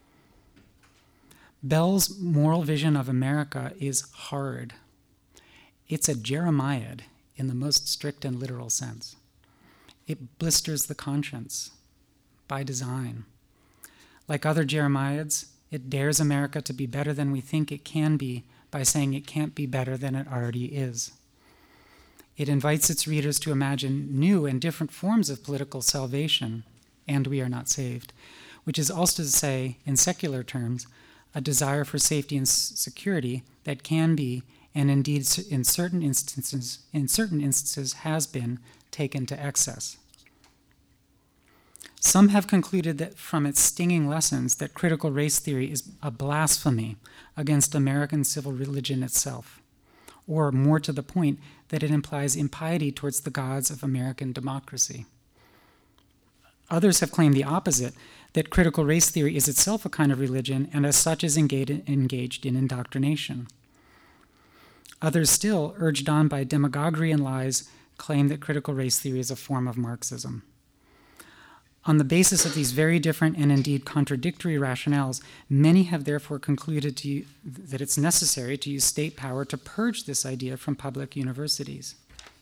Bell's moral vision of America is hard. It's a Jeremiad in the most strict and literal sense. It blisters the conscience by design. Like other Jeremiads, it dares America to be better than we think it can be by saying it can't be better than it already is. It invites its readers to imagine new and different forms of political salvation, and we are not saved, which is also to say, in secular terms, a desire for safety and security that can be, and indeed in certain instances has been, taken to excess. Some have concluded that from its stinging lessons that critical race theory is a blasphemy against American civil religion itself, or more to the point, that it implies impiety towards the gods of American democracy. Others have claimed the opposite, that critical race theory is itself a kind of religion and as such is engaged in indoctrination. Others still, urged on by demagoguery and lies, claim that critical race theory is a form of Marxism. On the basis of these very different and indeed contradictory rationales, many have therefore concluded that it's necessary to use state power to purge this idea from public universities.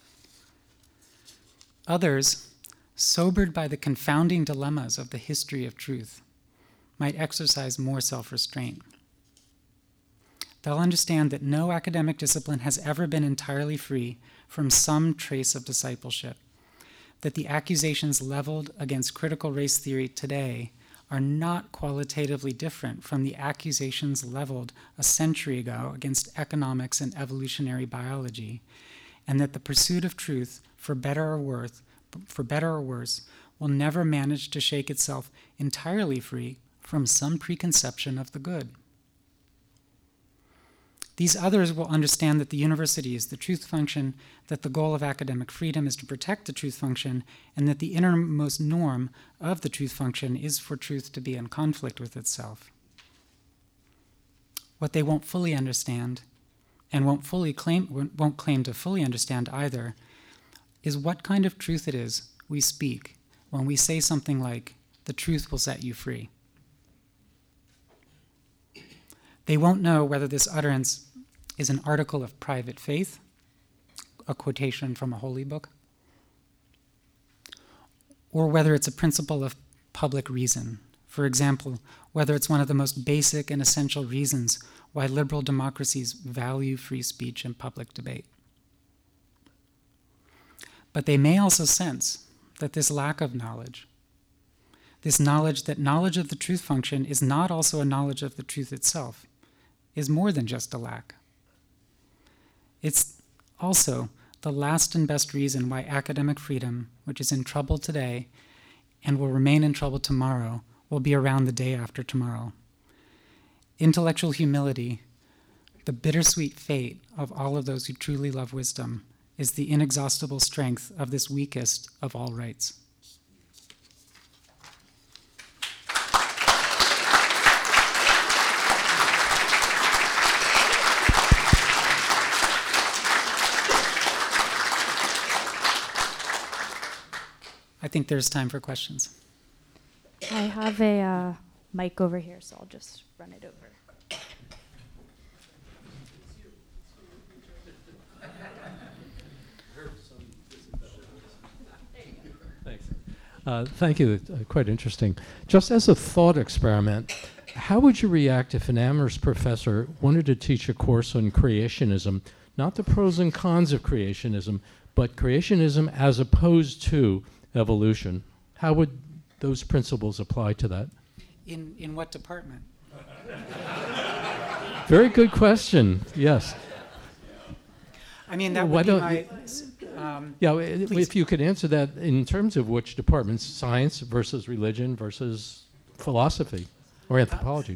Others, sobered by the confounding dilemmas of the history of truth, might exercise more self-restraint. They'll understand that no academic discipline has ever been entirely free from some trace of discipleship, that the accusations leveled against critical race theory today are not qualitatively different from the accusations leveled a century ago against economics and evolutionary biology, and that the pursuit of truth, for better or worse, will never manage to shake itself entirely free from some preconception of the good. These others will understand that the university is the truth function, that the goal of academic freedom is to protect the truth function, and that the innermost norm of the truth function is for truth to be in conflict with itself. What they won't fully understand, and won't claim to fully understand either, is what kind of truth it is we speak when we say something like, "The truth will set you free." They won't know whether this utterance is an article of private faith, a quotation from a holy book, or whether it's a principle of public reason. For example, whether it's one of the most basic and essential reasons why liberal democracies value free speech and public debate. But they may also sense that this lack of knowledge, this knowledge that knowledge of the truth function is not also a knowledge of the truth itself, is more than just a lack. It's also the last and best reason why academic freedom, which is in trouble today and will remain in trouble tomorrow, will be around the day after tomorrow. Intellectual humility, the bittersweet fate of all of those who truly love wisdom, is the inexhaustible strength of this weakest of all rights. I think there's time for questions. I have a mic over here, so I'll just run it over. Thanks. Thank you. Quite interesting. Just as a thought experiment, how would you react if an Amherst professor wanted to teach a course on creationism, not the pros and cons of creationism, but creationism as opposed to evolution? How would those principles apply to that? In what department? Very good question. Yes. I mean, that would be my... Yeah, please. if you could answer that in terms of which departments, science versus religion versus philosophy or anthropology.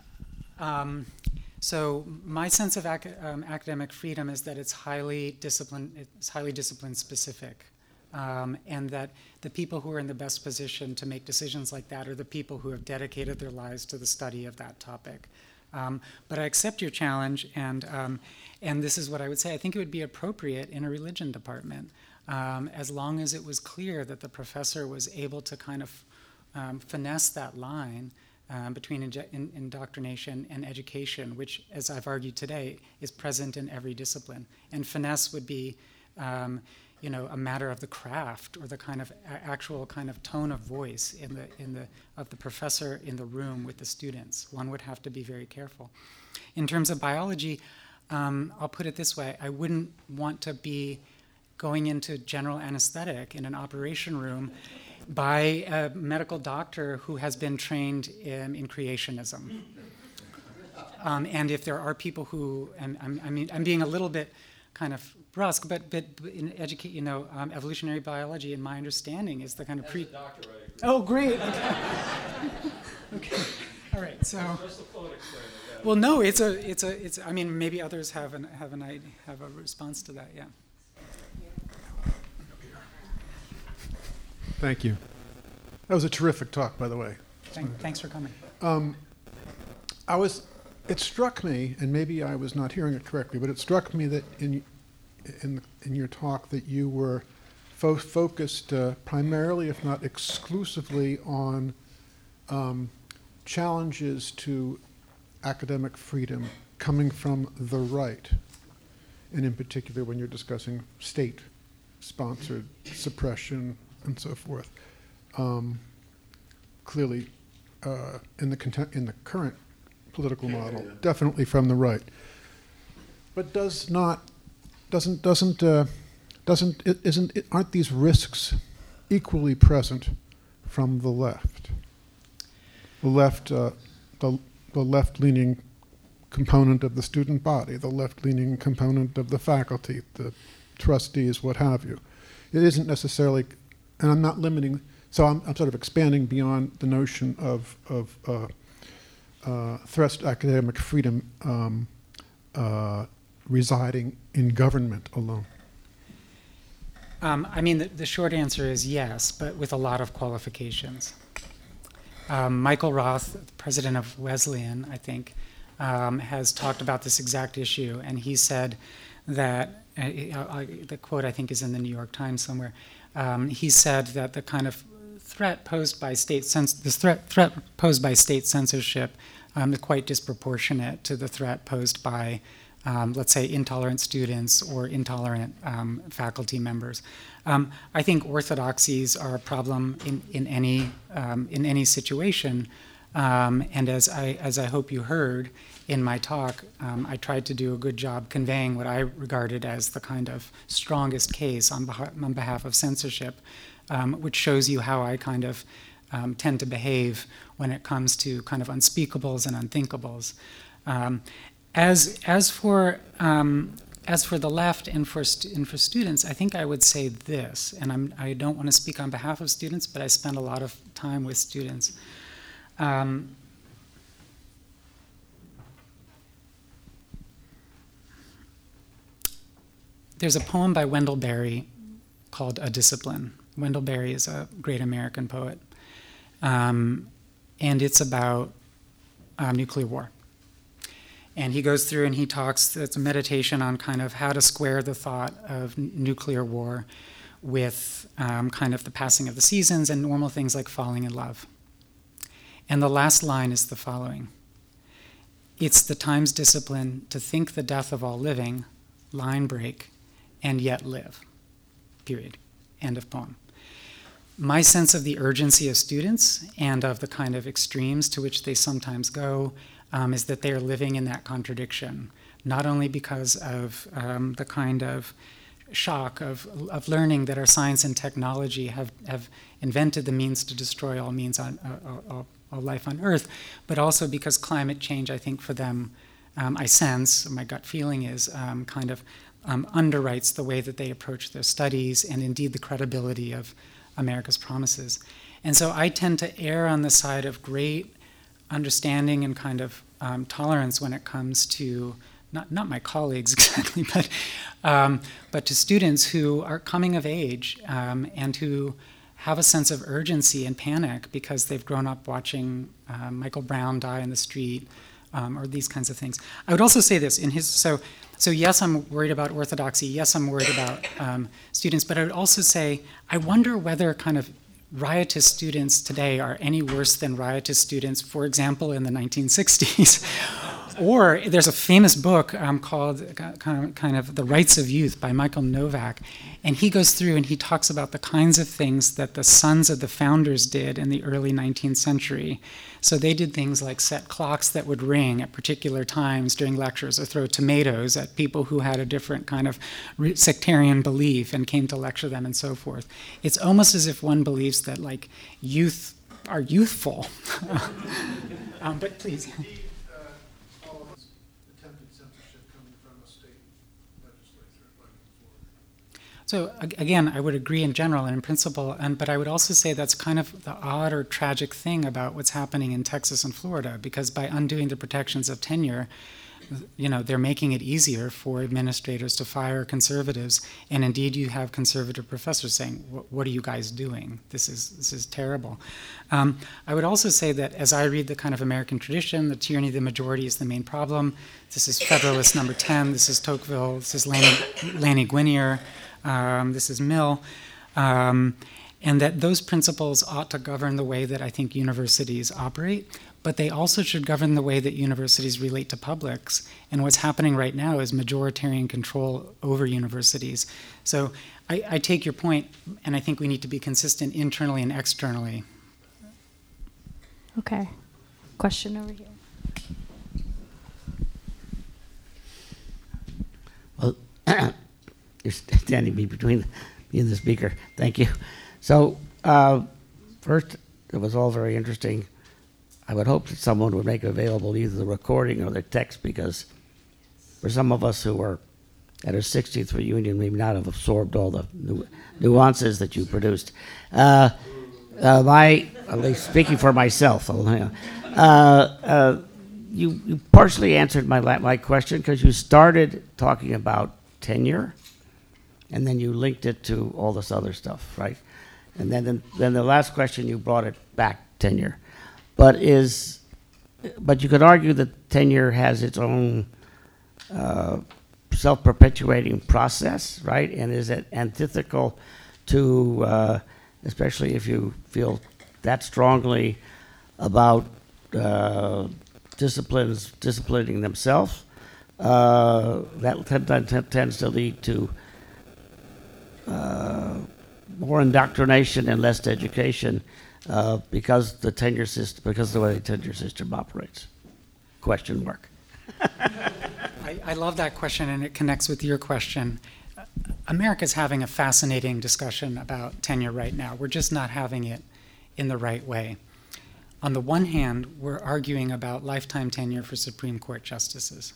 So my sense of academic freedom is that it's highly discipline specific, and that the people who are in the best position to make decisions like that are the people who have dedicated their lives to the study of that topic. But I accept your challenge, and this is what I would say. I think it would be appropriate in a religion department, as long as it was clear that the professor was able to kind of finesse that line between indoctrination and education, which, as I've argued today, is present in every discipline. And finesse would be, a matter of the craft or the kind of actual kind of tone of voice of the professor in the room with the students. One would have to be very careful. In terms of biology, I'll put it this way: I wouldn't want to be going into general anesthetic in an operation room by a medical doctor who has been trained in creationism. And if there are people who, and I'm being a little bit kind of brusque, but in evolutionary biology, in my understanding, is the kind of As a doctor, I agree. Oh, great. Okay. Okay. All right. So. Just a thought experiment. Well, no, it's. I mean, maybe others have a response to that. Yeah. Thank you. That was a terrific talk, by the way. Thanks for coming. It struck me, and maybe I was not hearing it correctly, but it struck me that in your talk that you were focused primarily, if not exclusively, on challenges to academic freedom coming from the right, and in particular when you're discussing state-sponsored suppression and so forth. Clearly, in the current political model, definitely from the right. But aren't these risks equally present from the left? The left-leaning component of the student body, the left-leaning component of the faculty, the trustees, what have you. It isn't necessarily, and I'm not limiting. So I'm sort of expanding beyond the notion of threats to academic freedom residing in government alone. I mean, the short answer is yes, but with a lot of qualifications. Michael Roth, president of Wesleyan, I think, has talked about this exact issue, and he said that, the quote I think is in the New York Times somewhere, he said that the kind of threat posed by state censorship is quite disproportionate to the threat posed by, let's say, intolerant students or intolerant faculty members. I think orthodoxies are a problem in any situation, and as I hope you heard in my talk, I tried to do a good job conveying what I regarded as the kind of strongest case on behalf of censorship, which shows you how I kind of tend to behave when it comes to kind of unspeakables and unthinkables. As for the left and for students, I think I would say this, and I don't want to speak on behalf of students, but I spend a lot of time with students. There's a poem by Wendell Berry called A Discipline. Wendell Berry is a great American poet. And it's about nuclear war. And he goes through and he talks, it's a meditation on kind of how to square the thought of nuclear war with kind of the passing of the seasons and normal things like falling in love. And the last line is the following: "It's the time's discipline to think the death of all living, line break, and yet live." Period. End of poem. My sense of the urgency of students and of the kind of extremes to which they sometimes go is that they are living in that contradiction, not only because of the kind of shock of learning that our science and technology have invented the means to destroy all means on all life on Earth, but also because climate change, I think for them, I sense, my gut feeling is kind of underwrites the way that they approach their studies and indeed the credibility of America's promises. And so I tend to err on the side of great understanding and kind of tolerance when it comes to not my colleagues exactly, but to students who are coming of age and who have a sense of urgency and panic because they've grown up watching Michael Brown die in the street or these kinds of things. I would also say this so yes, I'm worried about orthodoxy. Yes, I'm worried about students, but I would also say I wonder whether kind of riotous students today are any worse than riotous students, for example, in the 1960s. Or there's a famous book called kind of The Rights of Youth by Michael Novak, and he goes through and he talks about the kinds of things that the sons of the founders did in the early 19th century. So they did things like set clocks that would ring at particular times during lectures, or throw tomatoes at people who had a different kind of sectarian belief and came to lecture them and so forth. It's almost as if one believes that like youth are youthful. But please. So again, I would agree in general and in principle, but I would also say that's kind of the odd or tragic thing about what's happening in Texas and Florida, because by undoing the protections of tenure, they're making it easier for administrators to fire conservatives, and indeed you have conservative professors saying, "What are you guys doing? This is terrible." I would also say that as I read the kind of American tradition, the tyranny of the majority is the main problem. This is Federalist number 10. This is Tocqueville. This is Lanny Guinier. This is Mill, and that those principles ought to govern the way that I think universities operate, but they also should govern the way that universities relate to publics. And what's happening right now is majoritarian control over universities. So I take your point, and I think we need to be consistent internally and externally. Okay. Question over here. Well, you're standing between me and the speaker. Thank you. So first, it was all very interesting. I would hope that someone would make available either the recording or the text, because for some of us who are at our 60th reunion, we may not have absorbed all the nuances that you produced. At least speaking for myself, you partially answered my question, because you started talking about tenure, and then you linked it to all this other stuff, right? And then the last question, you brought it back, tenure. But you could argue that tenure has its own self-perpetuating process, right? And is it antithetical to, especially if you feel that strongly about disciplining themselves, that tends to lead to more indoctrination and less education because the tenure system, because the way the tenure system operates. Question mark. I love that question, and it connects with your question. America's having a fascinating discussion about tenure right now. We're just not having it in the right way. On the one hand, we're arguing about lifetime tenure for Supreme Court justices.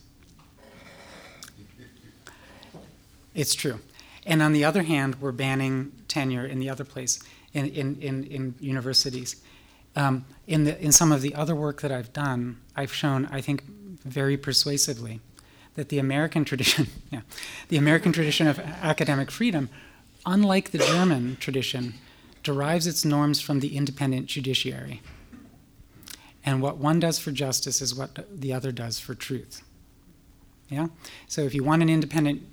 It's true. And on the other hand, we're banning tenure in the other place, in universities. In some of the other work that I've done, I've shown, I think, very persuasively that the American tradition, the American tradition of academic freedom, unlike the German tradition, derives its norms from the independent judiciary. And what one does for justice is what the other does for truth. Yeah? So if you want an independent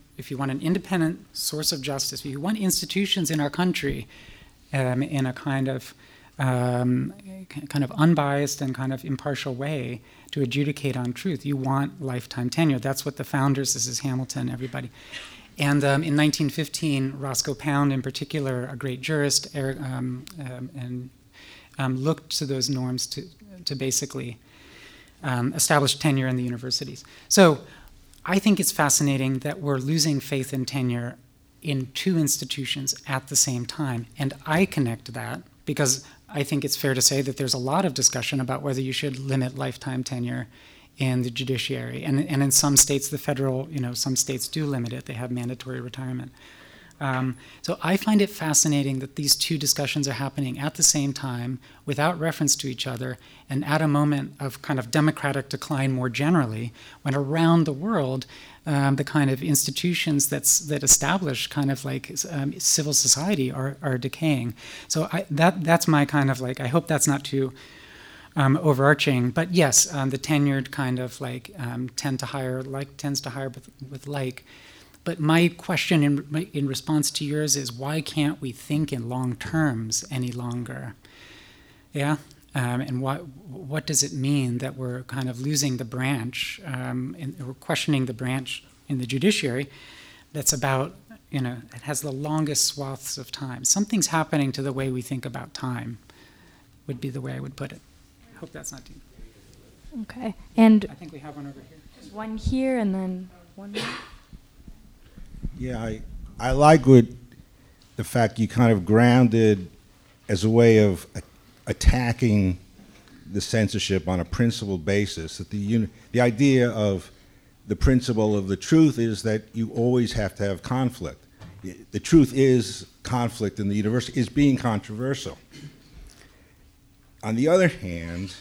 source of justice, if you want institutions in our country in a kind of kind of unbiased and kind of impartial way to adjudicate on truth. You want lifetime tenure. That's what the founders, this is Hamilton, everybody. And in 1915, Roscoe Pound in particular, a great jurist, looked to those norms to basically establish tenure in the universities. So I think it's fascinating that we're losing faith in tenure in two institutions at the same time. And I connect that because I think it's fair to say that there's a lot of discussion about whether you should limit lifetime tenure in the judiciary. And in some states, the federal, some states do limit it. They have mandatory retirement. So I find it fascinating that these two discussions are happening at the same time without reference to each other and at a moment of kind of democratic decline more generally, when around the world the kind of institutions that establish kind of like civil society are decaying. So that's my kind of like, I hope that's not too overarching, but yes, the tenured kind of like tends to hire with like. But my question in response to yours is, why can't we think in long terms any longer? Yeah, and what does it mean that we're kind of losing the branch, and we're questioning the branch in the judiciary that's about, it has the longest swaths of time. Something's happening to the way we think about time, would be the way I would put it. I hope that's not too. Okay, and I think we have one over here. there's one here and then one more. Yeah, I like the fact you kind of grounded as a way of attacking the censorship on a principled basis. That the idea of the principle of the truth is that you always have to have conflict. The truth is conflict in the university, is being controversial. On the other hand,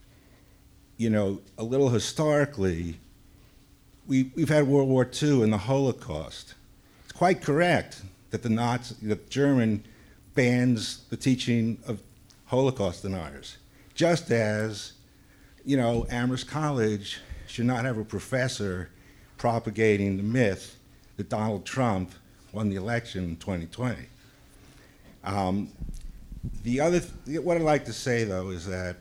a little historically, we've had World War II and the Holocaust. Quite correct that the German bans the teaching of Holocaust deniers, just as, Amherst College should not have a professor propagating the myth that Donald Trump won the election in 2020. What I'd like to say though is that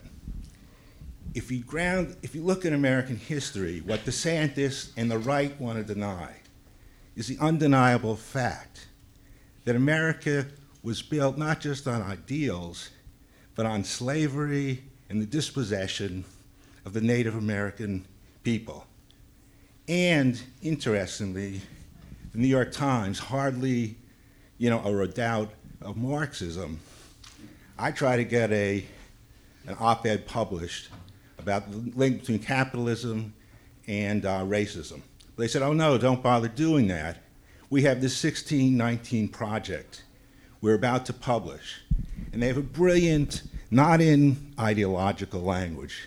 if you look at American history, what DeSantis and the right want to deny is the undeniable fact that America was built not just on ideals, but on slavery and the dispossession of the Native American people. And interestingly, the New York Times, hardly, a redoubt of Marxism. I try to get an op-ed published about the link between capitalism and racism. They said, oh no, don't bother doing that. We have this 1619 project we're about to publish. And they have a brilliant, not in ideological language,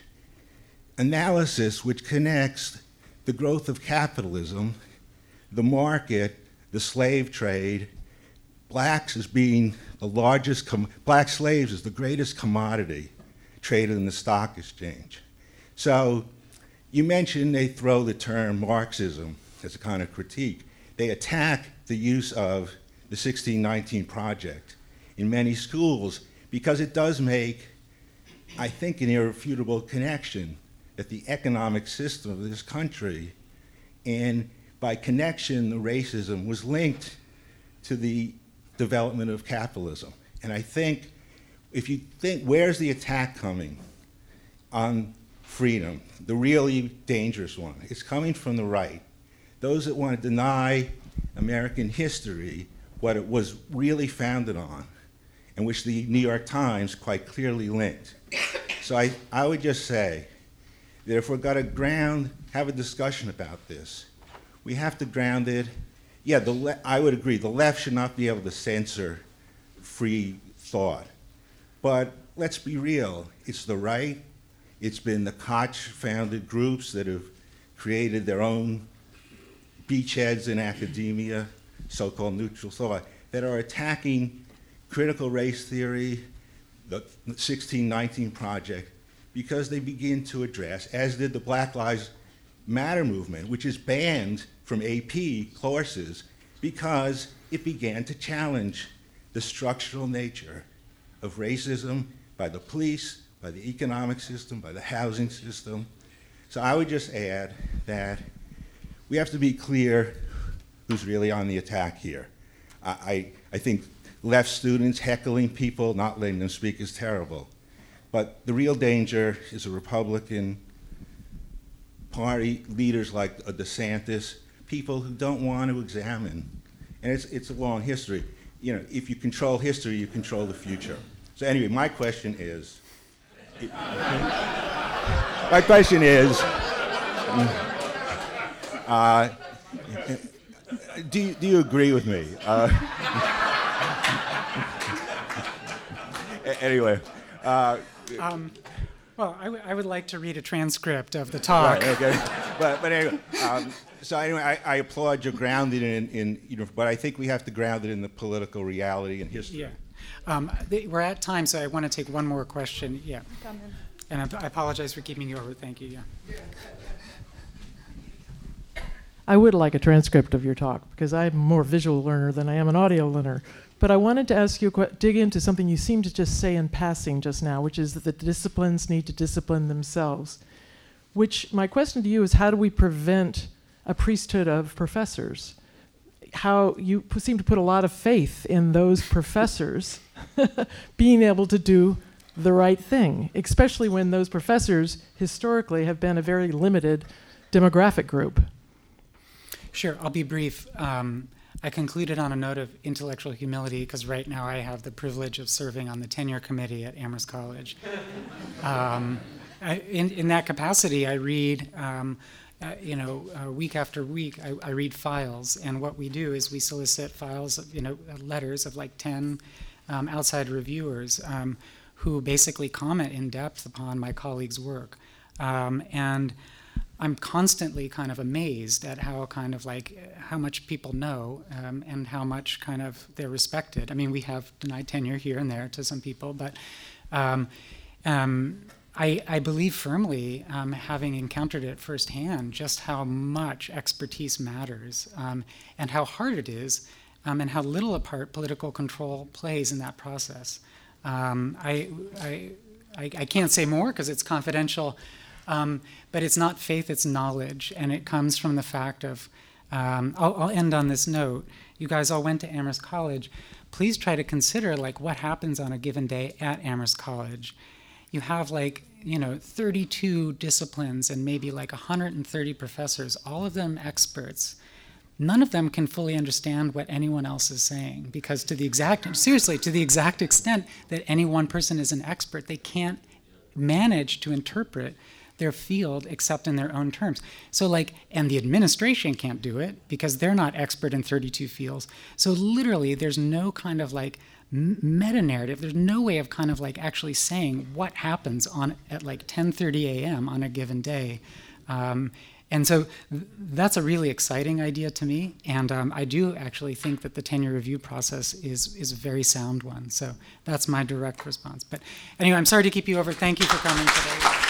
analysis which connects the growth of capitalism, the market, the slave trade, blacks as being the largest, black slaves as the greatest commodity traded in the stock exchange. So you mentioned they throw the term Marxism as a kind of critique. They attack the use of the 1619 project in many schools because it does make, I think, an irrefutable connection that the economic system of this country, and by connection, the racism was linked to the development of capitalism. And I think, if you think, where's the attack coming on freedom, the really dangerous one? It's coming from the right. Those that want to deny American history, what it was really founded on, and which the New York Times quite clearly linked. So I would just say that if we're going to have a discussion about this, we have to ground it. Yeah, I would agree, the left should not be able to censor free thought. But let's be real, it's the right. It's been the Koch-founded groups that have created their own beachheads in academia, so-called neutral thought, that are attacking critical race theory, the 1619 Project, because they begin to address, as did the Black Lives Matter movement, which is banned from AP courses because it began to challenge the structural nature of racism, by the police, by the economic system, by the housing system. So I would just add that we have to be clear who's really on the attack here. I think left students heckling people, not letting them speak is terrible. But the real danger is a Republican Party leaders like DeSantis, people who don't want to examine. And it's a long history. You know, if you control history, you control the future. So anyway, my question is, do you agree with me? Anyway. Well, I would like to read a transcript of the talk. Right, okay. But anyway, I applaud your grounding in but I think we have to ground it in the political reality and history. Yeah. We're at time, so I want to take one more question. Yeah. And I apologize for keeping you over. Thank you. Yeah. I would like a transcript of your talk because I'm a more visual learner than I am an audio learner. But I wanted to ask you, dig into something you seemed to just say in passing just now, which is that the disciplines need to discipline themselves. Which, my question to you is, how do we prevent a priesthood of professors? How you seem to put a lot of faith in those professors being able to do the right thing, especially when those professors historically have been a very limited demographic group. Sure, I'll be brief. I concluded on a note of intellectual humility because right now I have the privilege of serving on the tenure committee at Amherst College. In that capacity, I read, week after week, I read files, and what we do is we solicit files, letters of like 10 outside reviewers who basically comment in depth upon my colleagues' work. And I'm constantly kind of amazed at how much people know and how much kind of they're respected. I mean, we have denied tenure here and there to some people, but I believe firmly, having encountered it firsthand, just how much expertise matters and how hard it is and how little a part political control plays in that process. I can't say more because it's confidential. But it's not faith, it's knowledge, and it comes from the fact of, I'll end on this note. You guys all went to Amherst College. Please try to consider what happens on a given day at Amherst College. You have 32 disciplines and maybe 130 professors, all of them experts. None of them can fully understand what anyone else is saying because to the exact extent that any one person is an expert, they can't manage to interpret their field except in their own terms. So and the administration can't do it because they're not expert in 32 fields. So literally there's no kind of meta-narrative. There's no way of kind of actually saying what happens at 10:30 a.m. on a given day. And so that's a really exciting idea to me. And I do actually think that the tenure review process is a very sound one. So that's my direct response. But anyway, I'm sorry to keep you over. Thank you for coming today.